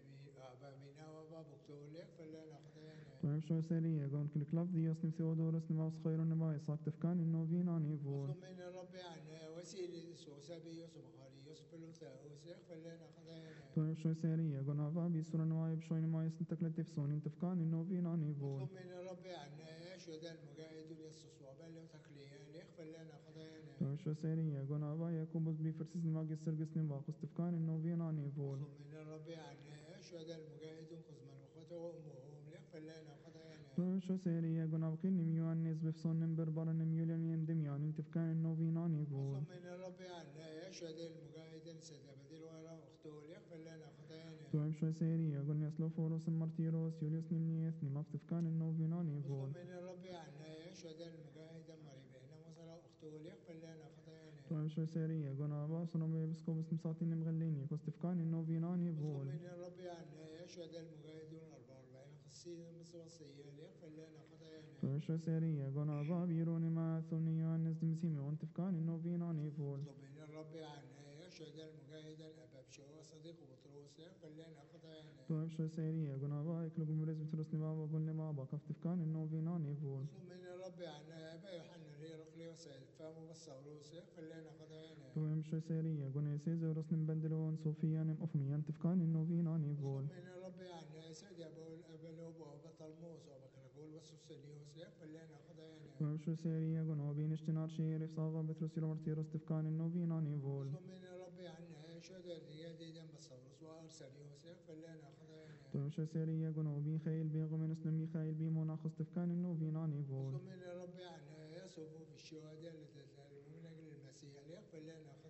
أبامينا وبابوكتول يغفر لنا خطايانا. ويمشوا سيرية قلت كل كلاف ديوس ثيودوروس نماوس خير نماي صاك تفكان إنه فينا نيفول. اطلب من الرب عنا وسيليس وسابيوس ومخاريوس فلوثاوس يغفر لنا خطايانا. ويمشوا سيرية قلنا فابي سورة نواي بشوي نماي سنتكلتف سونين تفكان إنه فينا نيفول. اطلب من الرب عنا يا شهداء المجاهدون يسوس وبل وتكليان يغفر لنا خطايانا. ويمشوا سيرية قلنا فا يكوبوس بيفرسس نماجي سرقس نماقس تفكان إنه فينا نيفول. اطلب من الرب عنا يا شهداء المجاهدون خزمان واخوته وامهم ليغفر لنا خطايانا. ويمشوا سيرية قلنا وقيل نميوان نيز بفصون نمبر برا نميوليان يندميان تفكان إنه فينا نيفول. اطلب من الرب عنا يا شهداء المجاهدين سيدبدل وراء اخته ليغفر لنا خطايانا. ويمشوا سيرية قلنا يسلوفوروس مارتيروس يوليوس نمنيث نماف تفكان إنه فينا نيفول. اطلب من الرب عنا يا شهداء المجاهدين مريبين وصلاة اخته ليغفر لنا خطايانا. ويمشوا سيرية قلنا باس نمي بسكوبس مساطين مغليني كوستفكان إنه فينا اطلب نيفول. من الرب عنا يا شهداء المجاهدون أربعة وأربعين خصيصا مصوصية ليغفر لنا خطايانا. ويمشوا سيرية قلنا بابيروني ما ثونيان نز دمسيمي وانتفكان إنه فينا نيفول. اطلب من الرب عنا يا شهداء المجاهدين أباب شو صديق بطرس ليغفر لنا خطايانا. ويمشوا سيرية قلنا بايك لكم برز بترسني بابا قلنا بابا كفتفكان إنه فينا نيفول. اطلب من الرب عنا أبا يوحنا الهيرقلي وسائل الفم والصوروس يغفر لنا خطايانا. ويمشوا سيرية قلنا يسيزو رسن مبندلون صوفيا نم أفميان تفكان إنه فينا نيفول. اطلب من الرب عنا سيدي أبو الأبلوب وبطلموس وبكركول والسوسليوس ليغفر لنا خطايانا. ويمشوا سيرية قلنا بين اشتنار شيرف صاغا بترسي لمرتيروس تفكان إنه فينا نيفول. اطلب من الرب عنا شهداء الريادي دم بصورس وأرسليوس يغفر لنا خطايانا. ويمشوا سيرية قلنا بيخيل بيغمنس ميخائيل بيموناخس تفكان إنه فينا نيفول. اطلب من الرب عنا يا صفوف الشهداء التي تتألموا من أجل المسيح ليغفر لنا خطايانا.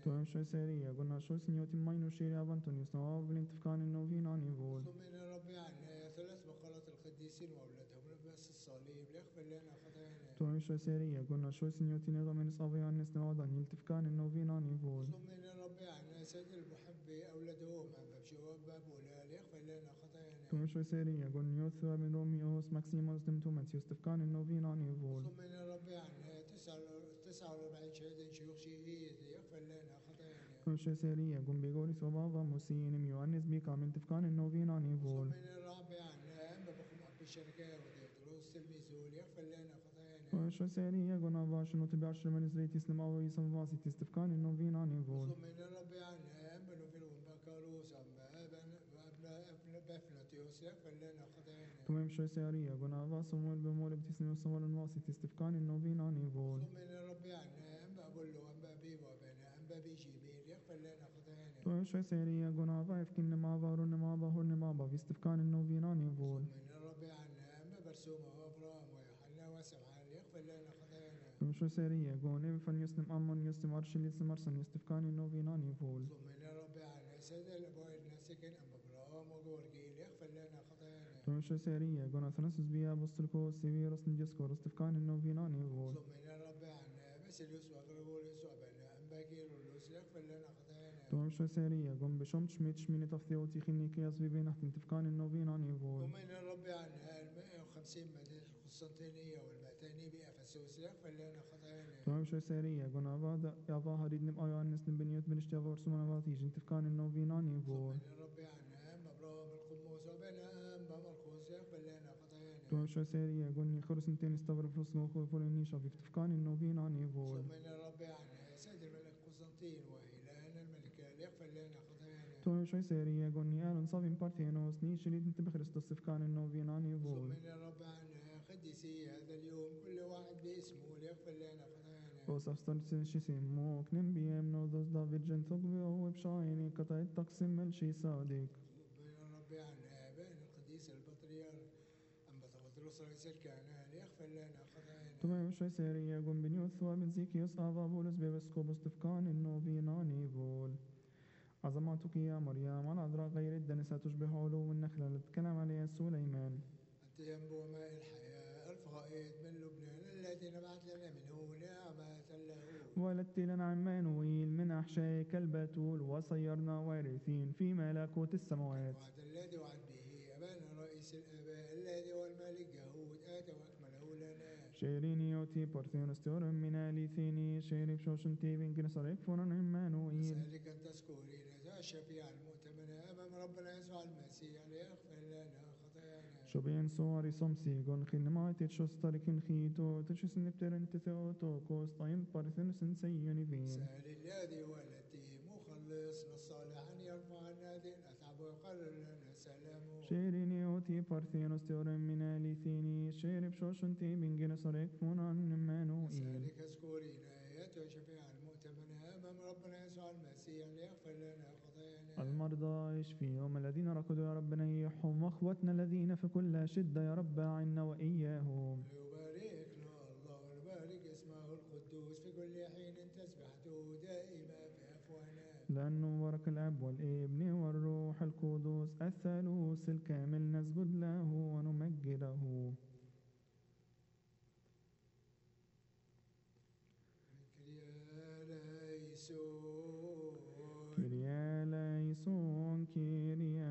توم شويسيريا قلنا شو سنيوتي ماينو شيري أفانتونيوس نواب بالانتفكان النوفين عنيفول ثم إن ربي عنا ثلاث بقرات القديسين وأولادهم لباس الصليب ليغفر لنا خطايانا. توم شويسيريا قلنا شو سنيوتي نظام من صافيان نسنا وضعن يلتفكان النوفين عنيفول ثم إن ربي عنا سيد المحب أولادهم أم بشواب بابولا ليغفر لنا خطايانا. توم شويسيريا قلنا يوثوا من روميوس ماكسيموس دمتوماتس يستفكان النوفين عنيفول ثم إن ربي عنا تسعة تسعة وأربعين شهيدا شيوخ شهيد ليغفر لنا خطايانا. توم شويسيريا قم بيغوريس وبابا موسين يوانس بيكا من تفكان النوفين عنيفول ثم إن ربي عنا أم بخم أب الشركة وديدروس تلميذه ليغفر لنا خطايانا. توم شويسيريا قلنا باشن وتبعشر من زريتيس نماوي يسنفاسي تستفكان النوفين عنيفول ثم إن ربي عنا أم بنوفيل ومباكاروس أم أبناء بفلوتيوس يغفر لنا خطايانا. توم شويسيريا قلنا باسمول بمول بتسني وصمول الواسي تستفكان النوفين عنيفول ثم إن ربي عنا أم بأبولو أم بأبيب وأبنا أم بأبي جيميل يغفر لنا خطايانا. توم شويسيريا قلنا بايف كن ما بارو نما باهور نما با بيستفكان النوفين عنيفول ثم إن ربي عنا أم برسومة وأبرام ويوحنا وسمعان يغفر لنا خطايانا. توم شويسيريا قلنا بفن يسلم أمون يسلم أرشل يسلم أرسن يستفكان النوفين عنيفول ثم إن ربي عنا سيد الأبواب ناسكن أم أبرام وجورجيل يغفر لنا خطايانا. توم شويسيريا قلنا ثنسس بيا بستلكو سيفيروس نجسكو استفكان النوفين عنيفول ثم إن ربي عنا باسيليوس وغرغوريوس وأبنا أم باكيرولوس يغفر لنا خطايانا. توم شويسيريا قم بشمت شميت شميني تفثيوتي خيني كياس بيبين نحت انتفكان النوفين عنيفول ثم إن ربي عنا المائة وخمسين مدينة القسطنطينية والمائتين بأفسوس يغفر لنا خطايانا. توم شويسيريا قلنا بعد يا ظاهر يدنم آيان نسلم بنيوت بنشتغل سمنا باتيج انتفكان النوفين عنيفول ثم إن ربي عنا أم أبرام القموس وبنا أم بمرخوس يغفر لنا خطايانا. توم شويسيريا قلني خرس انتين استبر فلوس موخو فولني شاف افتفكان النوفين عنيفول ثم إن ربي عنا سيد الملك قسطنطين وهيلان الملكة ليغفر لنا خطايانا. توم شويسيريا قلني آلون صافين بارثينوس نيشريد انت بخريستوس استفكان النوفين عنيفول ثم إن ربي عنا قديسي هذا اليوم كل واحد باسمه ليغفر لنا خطايانا. Os afstånd شيسيمو كنم بيم نوذوس دافيد جنتوك بيو بشايني قطع التقسيم الشي صادق. ثم إن ربي عنا بين القديس البطريرك أم بطرس رئيس الكهنة ليغفر لنا خطايانا. توم شويسيريا قم بنيوث وبنزيكيوس آفا بولس بيبسكوب استفكان النوفين عنيفول. عظمتك يا مريم العذراء غير الدنسة تشبه علو النخلة التي تكلم عليها سليمان. أنت ينبوع ماء الحياة الفائض من لبنان الذي نبعث لنا منه نعمة له. ولدت لنا عمانويل من أحشائك البتول وصيرنا وارثين في ملكوت السماوات. وعد الذي وعد به أبانا رئيس الآباء الذي هو الملك جهود آتى وأكمله لنا. شيريني يوتي بارثينوس تورم من آليثيني شيري بشوشن تيبين كنسرك فرن عمانويل. نسألك أن تذكرين ذا الشفيع المؤتمن أمام ربنا يسوع المسيح ليغفر لنا خطايانا. شبين صوري صمسي قن خين ما تتشوس تاركين خيتو تشوس نبترن تثيوتو كوستايم بارثينوس سيوني فين. سأل الذي والتي مخلصنا الصالح أن يرفع عنا هذه الأتعاب ويقرر لنا سلامه. شيريني يوتي بارثينوس تورم من آليثيني شيري بشوشن تيبين كنسرك فرن عمانويل. نسألك اذكرين آيات وشفيع المؤتمن أمام ربنا يسوع المسيح ليغفر لنا خطايانا. المرضى اشفيهم الذين ركضوا يا رب نيحهم واخوتنا الذين في كل شدة يا رب عنا وإياهم. ليباركنا الله ونبارك اسمه القدوس في كل حين تسبحته دائما في أفواهنا. لأنه مبارك الأب والابن والروح القدس الثالوث الكامل نسجد له ونمجده. كيريا ليسون كيريا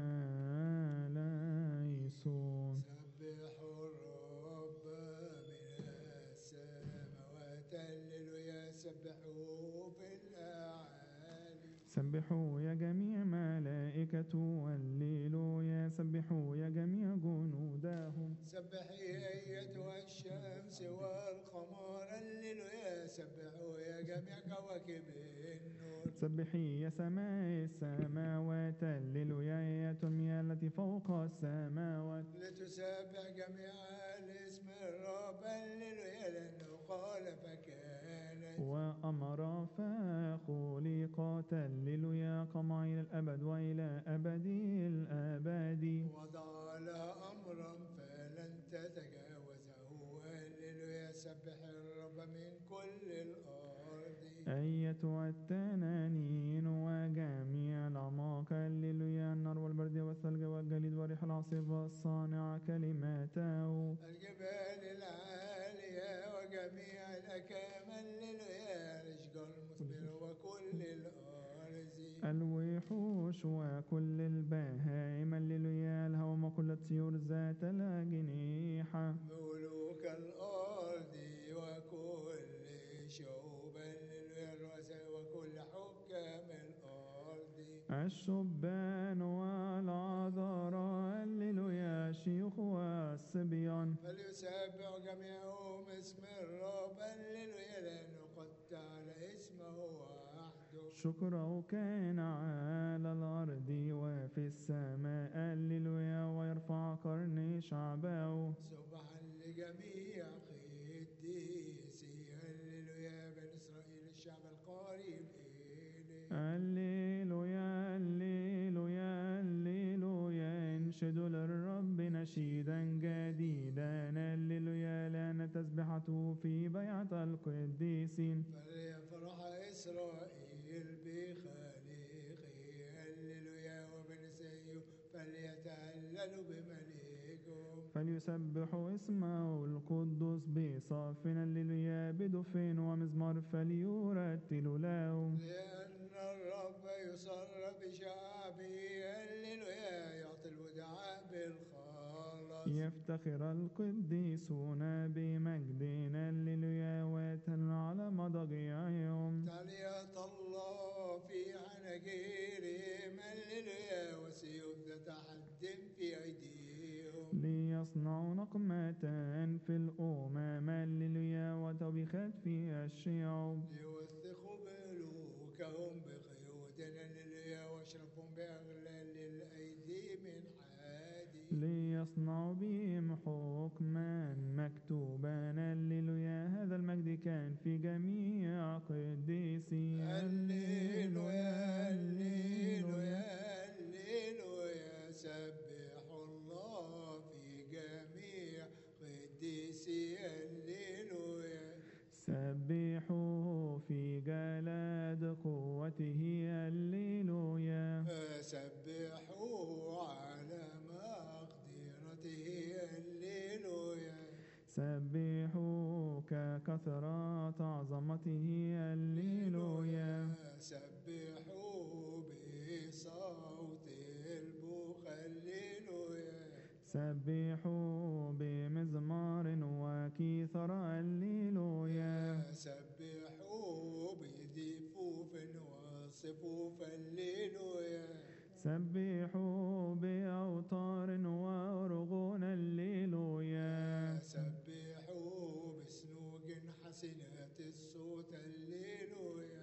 ليسون. سبحوا الرب من السماوات هللويا سبحوه في الأعالي. سبحوا يا جميع ملائكته هللويا سبحوا يا جميع جنودهم. سبحي أيتها الشمس والقمر هللويا سبحوا يا جميع كواكب النور. سبحي يا سماء السماوات هللويا يا المياه التي فوق السماوات. لتسبح جميع الاسم الرب هللويا لأنه قال فكانت وأمر فخلقت هللويا قمع إلى الأبد وإلى أبد الآباد. وضع لها أمرا فلن تتجاوزه هللويا سبح الرب من كل الأرض. أيتها التنانين وجميع الأعماق هللويا النار والبرد والثلج والجليد وريح العاصفة الصانعة كلماته الجبال العالية وجميع الأكامل هللويا رشق المثمر وكل الأرز الوحوش وكل البهائم هللويا الهوم وكل الطيور ذات الأجنحة ملوك الأرض وكل شعوب هللويا الرؤساء وكل حكام الأرض الشبان والعذراء هللويا الشيوخ والصبيان فليسبح جميعهم اسم الرب هللويا لأنه قد تعالى اسمه وحده شكره كان على الأرض وفي السماء هللويا ويرفع قرن شعبه سبحا لجميع قديسي هللويا بني إسرائيل الشعب القريب إليه هللويا هللويا هللويا انشدوا للرب نشيدا جديدا هللويا لأن تسبحته في بيعة القديسين فليفرح إسرائيل بخالقه هللويا وبني سيو فليتهللوا بملكهم فليسبحوا اسمه القدوس بصاف هللويا بدف ومزمار فليرتلوا له لأن الرب يسر بشعبه هللويا يعطي الودعاء بالخلاص يفتخر القديسون بمجد هللويا ويتهلل على مضاجعهم تعلية الله في عناجيرهم هللويا وسيوف ذات حد في أيديهم ليصنعوا نقمة في الأمم هللويا وتوبيخات في الشعوب ليوثقوا ملوكهم بقيود هللويا واشرفهم بأغلال الأيدي من حديد ليصنعوا بهم حكما مكتوبا هللويا هذا المجد كان في جميع قديسي هللويا هللويا هللويا سبحوا الله في جميع قديسي هللويا سبحوه في جلاد قوته هللويا سبحوا على مقدرته هللويا سبحوا ككثرة عظمته هللويا سبحوا بصوت البوق هللويا سبحوا بمزمار وكيثر هللويا سبحوا بدفوف وصفوف هللويا سبحوا بأوتار وأرغون هللويا سبحوا بسنوج حسنات الصوت هللويا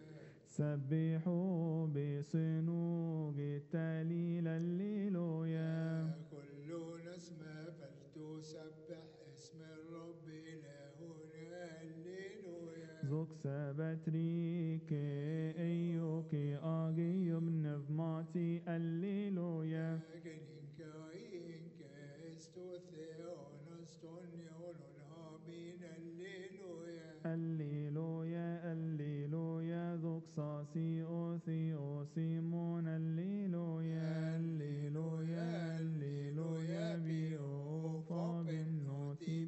سبحوا بصنوج التهليل هللويا كل نسمة فلتسبح اسم الرب إلهنا هللويا زوك سبتريك أيوك آجي بنفماتي هللويا Geninka inka estotheon astonion amin alleluia هللويا هللويا ذوك صاصي أوثي أوسيمون هللويا هللويا هللويا بيوفا بالنوتي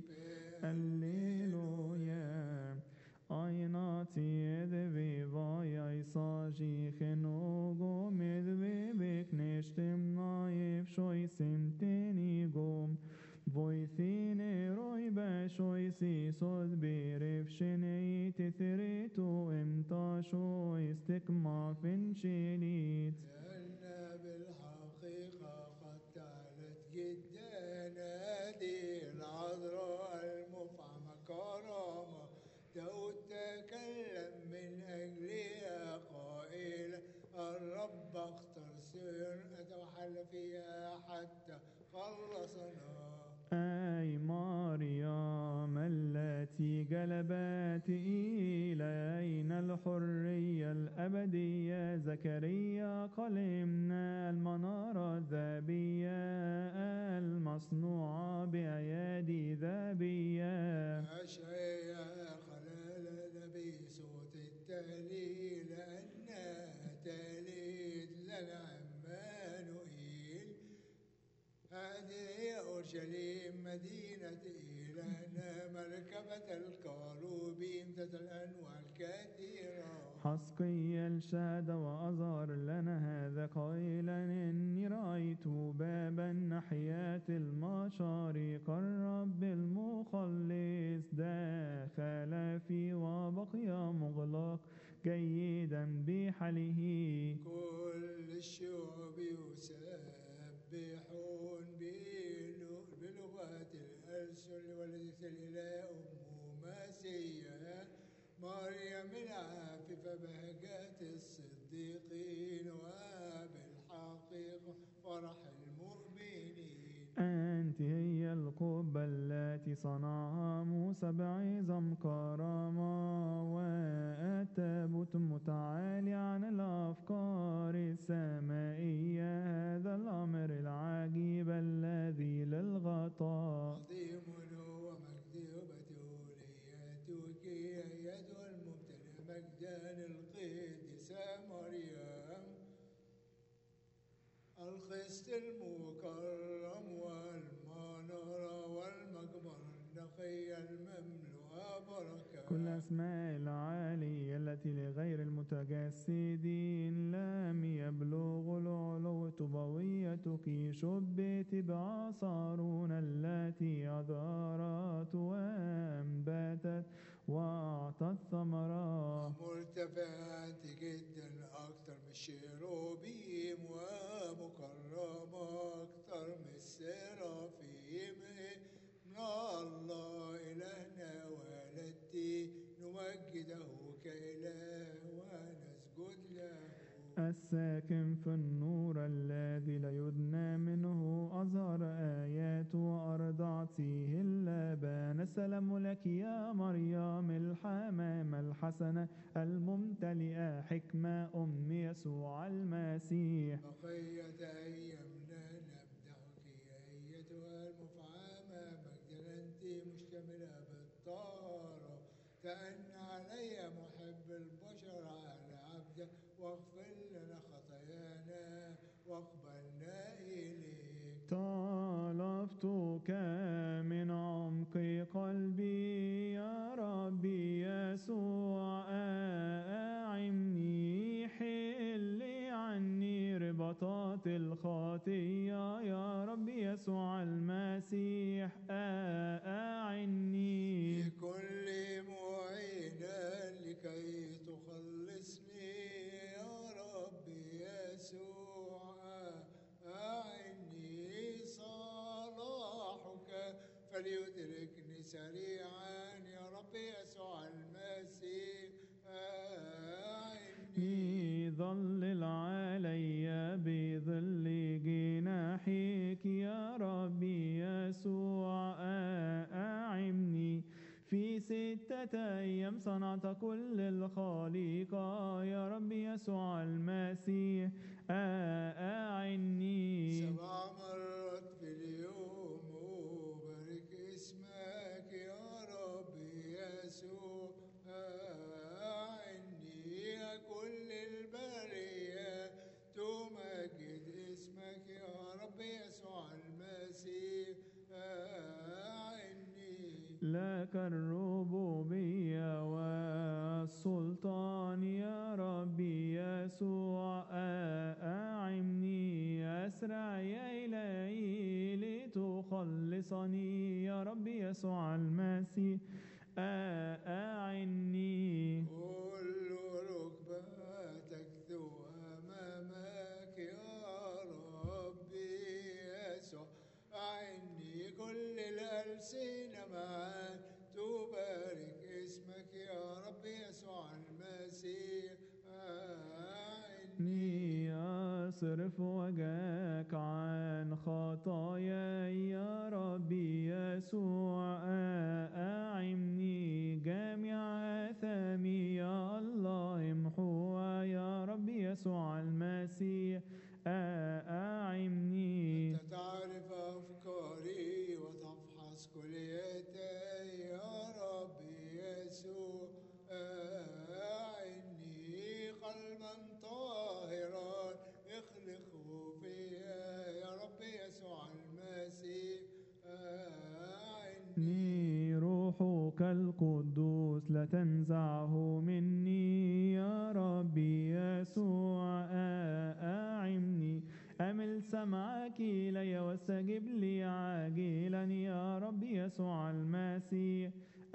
هللويا أيناتي ذبي باي صاجي خنوغو مذبي بك نشتم نايف شوي سنتيني قوم بويثيني رويبا شوي سيسود بيرفشني تثريتو امتا شوي استكما فنشيليت لأن بالحقيقة قد تعلت جدانا دي العذراء المفعمة كرامة داود تكلم من أجلها قائلا الرب اختر سرقة وحل فيها حتى خلصنا أي مريم التي جلبت إلينا الحرية الأبدية زكريا قلمنا المنارة الذهبية المصنوعة بأيادي ذهبية أشعياء خلال نبي صوت بالتهليل أنها تلد لنا عمانوئيل. هذه هي أورشليم مدينة إلهنا مركبة الكروبيم ذات الأنواع الكثيرة. حسقيال شاد وأظهر لنا هذا قائلا إني رأيت بابا ناحية المشارق الرب المخلص دخل فيه وبقي مغلق جيدا بحاله. كل الشعوب يسبحون بلغ- بلغات الألسن ولدت الإله أم مسيح مريم العاففة بهجات الصديقين وبالحقيقة فرح المؤمنين. أنت هي القبة التي صنعها موسى بعظم كرامة والتابوت متعالي عن الأفكار السمائية هذا الأمر العجيب الذي للغطاء. عظيم هو مجدي وبتوليتك أيتها الممتلئ مجدا القديسة مريم الخست المكرم والمنارة والمقبرة النقية المملوءة بركة. كل أسماء العالية التي لغير المتجسدين لم يبلغ العلو طبويتك شبت بعصارون التي أظهرت وأنبتت وأعطت ثمرة. مرتفعات جدا أكثر من الشيروبيم ومكرمة أكثر من السرافيم. من الله إلهنا ولدتي نمجده كإله ونسجد له. الساكن في النور الذي لا يدنى منه أظهر آيات وأرضعته اللبان. السلام لك يا مريم الحمامة الحسنة الممتلئة حكمة أم يسوع المسيح. بقية أيامنا نمدحك أيتها المفعمة مجدا أنت مشتملة بالطهارة. تأن علي محب البشر على عبدك واغفر لنا خطايانا واقبلنا إليك. طلبتك من عمق قلبي يا ربي يسوع أعني حل عني رباطات الخطية يا ربي يسوع المسيح أعني. في كل معينا لكي تخلصني يا ربي يسوع أعني صلاحك فليدركني سريعا يا ربي يسوع المسيح أعني. ظلل علي بظل جناحك يا ربي يسوع أعني. في ستة أيام صنعت كل الخليقة يا ربي يسوع المسيح أعني. سبع مرات في اليوم أبارك اسمك يا ربي يسوع أعني. كل البرية تمجد اسمك يا ربي يسوع المسيح أعني. لك الربوبية والسلطان يا ربي يسوع أعني. أسرع يا إلهي لتخلصني يا ربي يسوع المسيح أعني. كل ركبة تكثو أمامك يا ربي يسوع أعني. كل الألسنة معا تبارك اسمك يا ربي يسوع المسيح أعني. أصرف وجهك عن خطاياي يا ربي يسوع أعني. جميع آثامي يا الله امحوها يا ربي يسوع المسيح أعني. أنت تعرف أفكاري وتفحص كليتي يا ربي يسوع أعني. القدوس لا تنزعه مني يا ربي يسوع أعني أمل سمعك إلي واستجب لي عاجلا يا ربي يسوع المسيح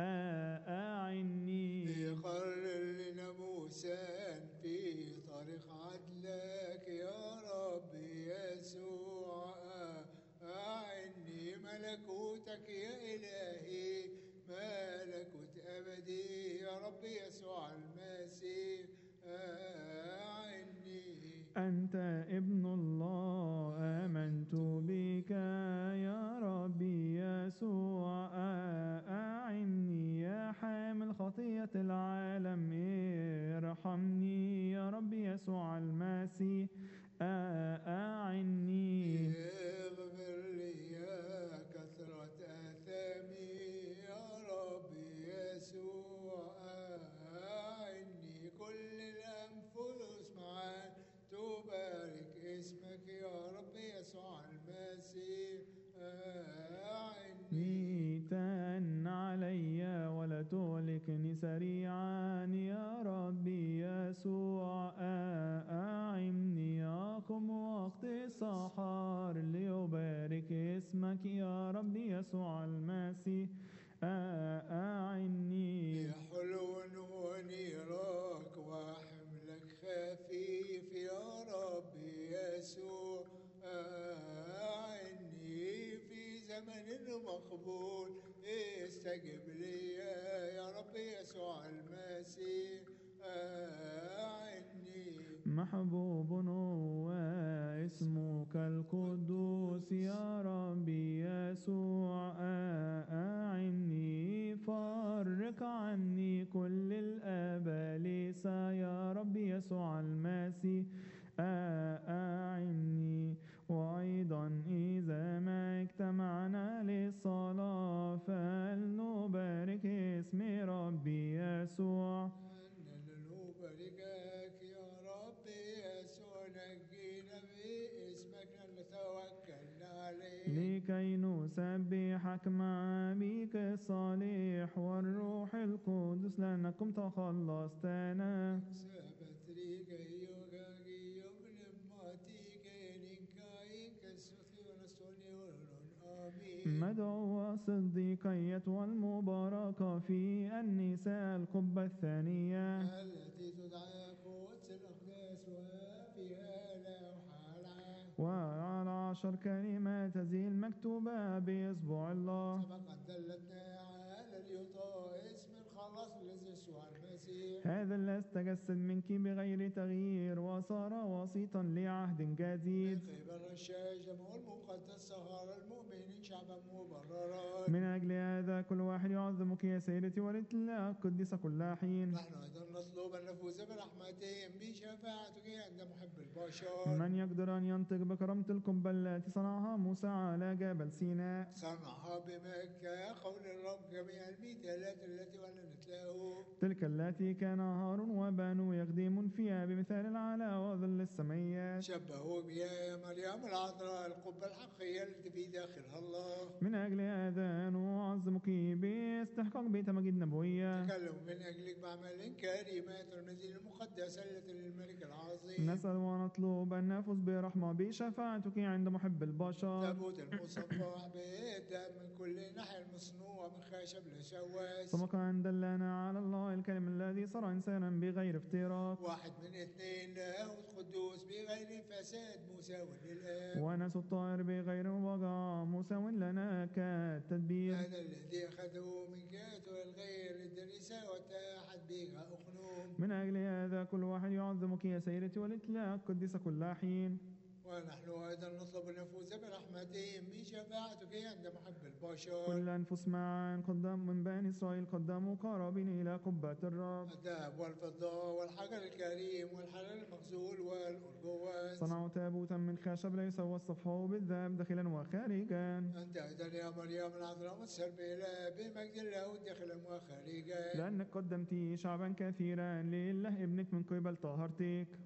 أعني قرر لنا موسى في طريق عدلك يا ربي يسوع أعني ملكوتك يا إلهي ملكوت أبدي يا ربي يسوع المسيح أعني أنت ابن الله آمنت بك يا ربي يسوع أعني يا حامل خطية العالم ارحمني يا ربي يسوع المسيح أعني اغفر لي يا كثرة آثامي يا ربي يسوع أعني كل الأنفس معا تبارك اسمك يا ربي يسوع المسيح أعني ميتان علي ولا تهلكني سريعا يا ربي يسوع أعني أقم وقت السحر ليبارك اسمك يا ربي يسوع المسيح أعني يا حلو ونيرك وحملك خفيف يا ربي يسوع أعني في زمن مقبول استجب لي يا ربي يسوع المسيح أعني محبوب هو اسمك القدوس يا ربي يسوع أعني فرق عني كل الأباليس يا ربي يسوع المسيح أعني وأيضا إذا ما اجتمعنا للصلاة فلنبارك اسم ربي يسوع نباركك يا ربي يسوع نجينا باسمك نتوكلنا عليك لكي نسبحك مع بك الصالح والروح القدس لأنكم تخلصتنا سبت ريكي يوغاكي يوبنماتي كينيكاي كسوثي ونسوني ورون آمين مدعو صديقية والمباركة في النساء القبة الثانية التي تدعى قدس الأقداس وفيها لوحة وعلى عشر كلمات هذه المكتوبة بإصبع الله سبقت دلتنا على اليطاء اسم الخلاص الذي يسوع المسيح هذا الذي تجسد منك بغير تغيير وصار وسيطا لعهد جديد قبل الشاجم والمقدس سهر المؤمنين شعبا مبررا من أجل هذا كل واحد يعظمك يا سيدتي ولله قدس كل حين نحن أيضا نطلب أن نفوز برحمتهم بشفاعتك عند محب البشر من يقدر أن ينطق بكرامة القبة التي صنعها موسى على جبل سيناء صنعها بمكة قول الرب جميع المثالات التي أعلنت له تلك التي كان هارون وبنو يخدمون فيها بمثال العلا وظل السميات شبهوا بها يا مريم العذراء القبة الحقيقية التي في داخلها الله من أجل هذا نعظمك باستحقاق بيت مجيد نبوية تكلموا من أجلك بعمل كريمات المدينة المقدسة التي للملك العظيم نسأل ونطلب أن نفوز برحمة بشفاعتك عند محب البشر تابوت المصباح بالدم من كل ناحية المصنوع من خشب لشواس سبق أن دلنا على الله الكلم الذي صار إنسانا بغير افتراق واحد من اثنين لاهوت قدوس بغير فساد مساو للآب وناس الطائر بغير وجع مساو لنا كالتدبير هذا الذي أخذه من جهته الغير الدرسة واتحد بها أخنوم من أجل هذا كل واحد يعظمك يا سيدتي والإطلاق قدس كل حين ونحن أيضا نطلب أن نفوز برحمتهم بشفاعتك عند محب البشر كل أنفس معا قدام من بني إسرائيل قدموا قرابين إلى قبة الرب الذهب والفضة والحجر الكريم والحلال المغسول والأرجوات صنعوا تابوتا من خشب لا يسوى صفحه بالذهب داخلا وخارجا أنت أيضا يا مريم العذراء متسربلة بمجد الله داخلا وخارجا لأنك قدمت شعبا كثيرا لله ابنك من قبل طهرتك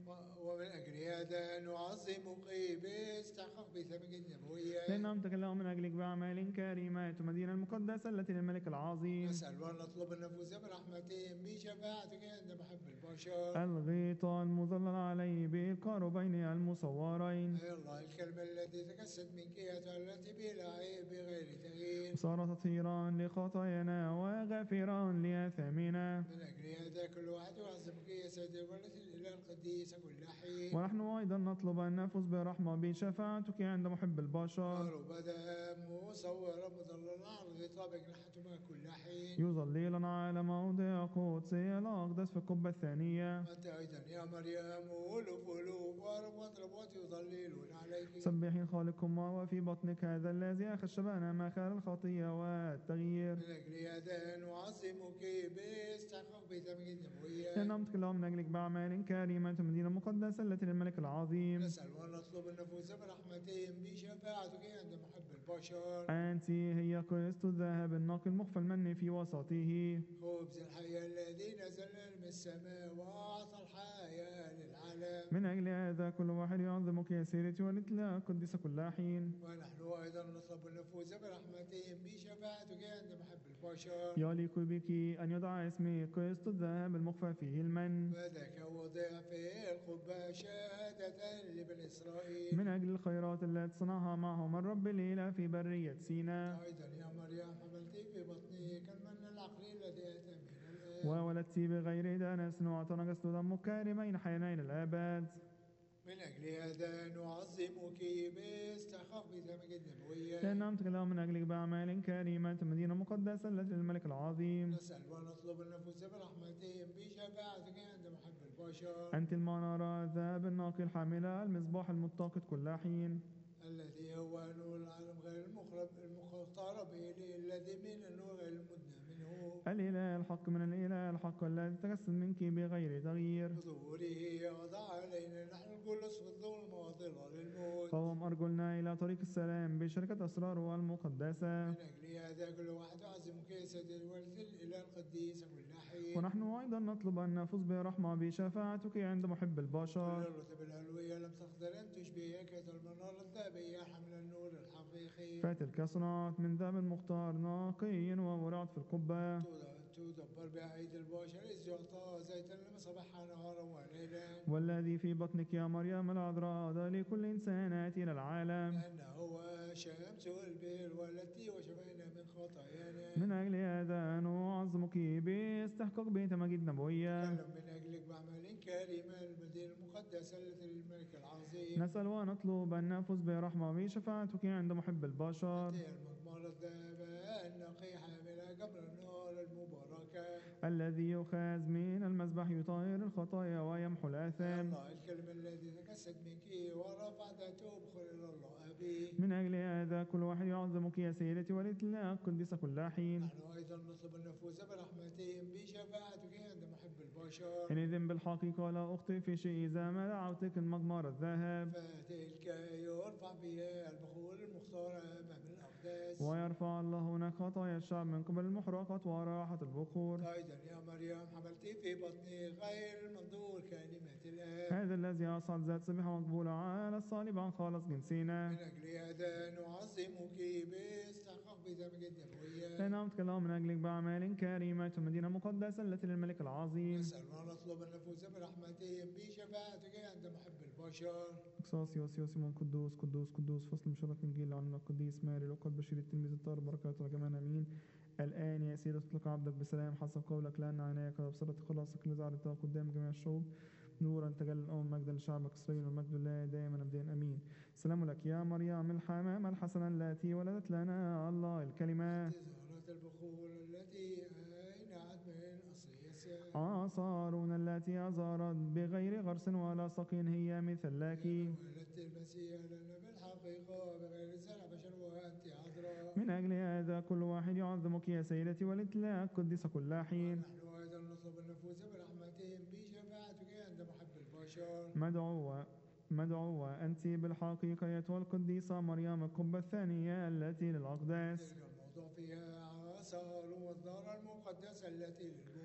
ومن أجل هذا نعظم قيبس تحقق بثمن النبوية. لأنهم تكلموا من أجلك بأعمال كريمة المدينة المقدسة التي للملك العظيم. نسأل ونطلب النفوس برحمتهم بشفاعتك عند محب البشر. الغيطان المظلل عليه بالقاربين المصورين. يا الله الكلمة التي تجسد منك التي بلا عيب بغير تغيير. صار تطهيرا لخطايانا وغافرا لآثامنا. من أجل هذا كل واحد يعظمك يا سيدي والتي الإله القديس كل حين. ونحن أيضا نطلب أن نفوز برحمة بشفاعتك عند محب البشر. ربدا مصورا مظللا على الغطاء بجناحتهما كل حين. يظللنا على موضع قدسي الأقدس في القبة الثانية. أنت أيضا يا مريم ألوف ألوف وربوات ربوات يظللون عليك. سبحي خالقكم وفي بطنك هذا الذي أخشبنا مخال الخطية والتغيير. من أجل هذا نعظمك باستحقاق بثمن النبوية. لأنهم تكلموا من أجلك بأعمال كريمة المدينة المقدسة التي للملك العظيم. نسأل ونطلب النفوس برحمتهم بشفاعتك عند محب البشر. أنت هي قسط الذهب النقي المخفى المن في وسطه. خبز الحياة الذي نزل من السماء وأعطى الحياة للعالم. من أجل هذا كل واحد يعظمك يا سيرتي ولتلا قدس كل حين. ونحن أيضا نطلب النفوس برحمتهم بشفاعتك عند محب البشر. يليق بك أن يدعى اسمي قسط الذهب المخفى فيه المن. فذاك وضع في القبة شهادة لبني إسرائيل. من أجل الخيرات التي صنعها معهم الرب الإله في برية سيناء. أيضا يا مريم حملت في بطني كالمن العقلي الذي أتى من الآب. وولدت بغير دنس واعتنقت دمك كارمين حينين الآباد. من أجل هذا نعظمك باستحقاق بثمن النبوية. لأنهم تكلموا من أجلك بأعمال كريمة المدينة المقدسة التي للملك العظيم. نسأل ونطلب النفوس برحمتهم بشفاعتك عند محب البشر. أنت المنارة الذهب النقي الحاملة المصباح المتقد كل حين. الذي هو نور العالم غير المقرب المقترب إليه الذي من النور غير المدنى منه. الإله الحق من الإله الحق الذي تجسد منك بغير تغيير. بظهوره وضع علينا نحن الجلوس في الظلم وظلال الموت. قوم أرجلنا إلى طريق السلام بشركة أسراره المقدسة. من أجل هذا كل واحد يعظمك يا سيدي الوالد الإله القديس كل حين. ونحن أيضا نطلب أن نفوز برحمة بشفاعتك عند محب البشر. الرتب العلوية لم تقدر أن تشبهك المنارة الذهبية حمل النور الحقيقي. فتلك صنعت من ذهب مختار نقي وورعت في القبة. تدبر بأيدي البشر إذ يعطى زيتا لمصباحها نهارا وليلا. والذي في بطنك يا مريم العذراء هذا لكل إنسان آتي إلى العالم. لأنه هو شمس البر والتي وشفينا من خطايانا. من أجل هذا نعظمك باستحقاق بيت مجد نبوية. تكلم من أجلك بأعمال كريمة المدينة المقدسة التي للملك العظيم. نسأل ونطلب أن نفوز برحمة بشفاعتك عند محب البشر. المقمار الذهب النقي حامل جمر النار المباركة. الذي يؤخذ من المذبح يطهر الخطايا ويمحو الآثام. الله الكلمة الذي تجسد منك ورفعته بخير إلى الله أبي. من أجل هذا كل واحد يعظمك يا سيدتي ولتلا قدس كل حين. نحن أيضا نطلب النفوس برحمتهم بشفاعتك عند محب البشر. حينئذ بالحقيقة لا أخطئ في شيء إذا ما دعوتك المجمار الذهب. فتلك يرفع بها البخور المختار أمام الأقداس. ويرفع الله هناك خطايا الشعب من قبل المحرقة وراحة البخور. أيضا يا مريم حملت في بطني غير المنظور كلمة الآب. هذا الذي أصعد ذات صبيحة مقبولة على الصليب عن خالص جنسنا. من أجل هذا نعظمك باستحقاق بثمن النبوية. لأنهم تكلموا من أجلك بأعمال كريمة المدينة المقدسة التي للملك العظيم. نسأل ونطلب النفوس برحمتهم بشفاعتك عند محب البشر. اقصاص يوسيوس من قدوس قدوس قدوس فصل من شرط الإنجيل عن القديس ماري لقد بشير التلميذ الطاهر بركاته جميعا آمين. الآن يا سيدي اطلق عبدك بسلام حسب قولك لأن عيناك قد أبصرت خلاصك الذي عرضته قدام جميع الشعوب نورا تجلى الأمم مجدا لشعبك إسرائيل والمجد لله دائما أبديا آمين. سلام لك يا مريم الحمامة الحسنة التي ولدت لنا الله الكلمة. زهرة البخور التي أينعت من أصل يسوع. عصارون التي أزارت بغير غرس ولا سق هي مثل لك. ولدت المسيح لنا بالحقيقة بغير زرع بشر وأنت عذراء. من أجل هذا كل واحد يعظمك يا سيدتي ولتلا قدس كل حين. نحن أيضا نطلب النفوس برحمتهم بشفاعتك عند محب البشر. مدعوة مدعوة أنت بالحقيقة أيتها القديسة مريم القبة الثانية التي للأقداس. تلك الموضوع فيها عصار والدار المقدسة التي للبخور.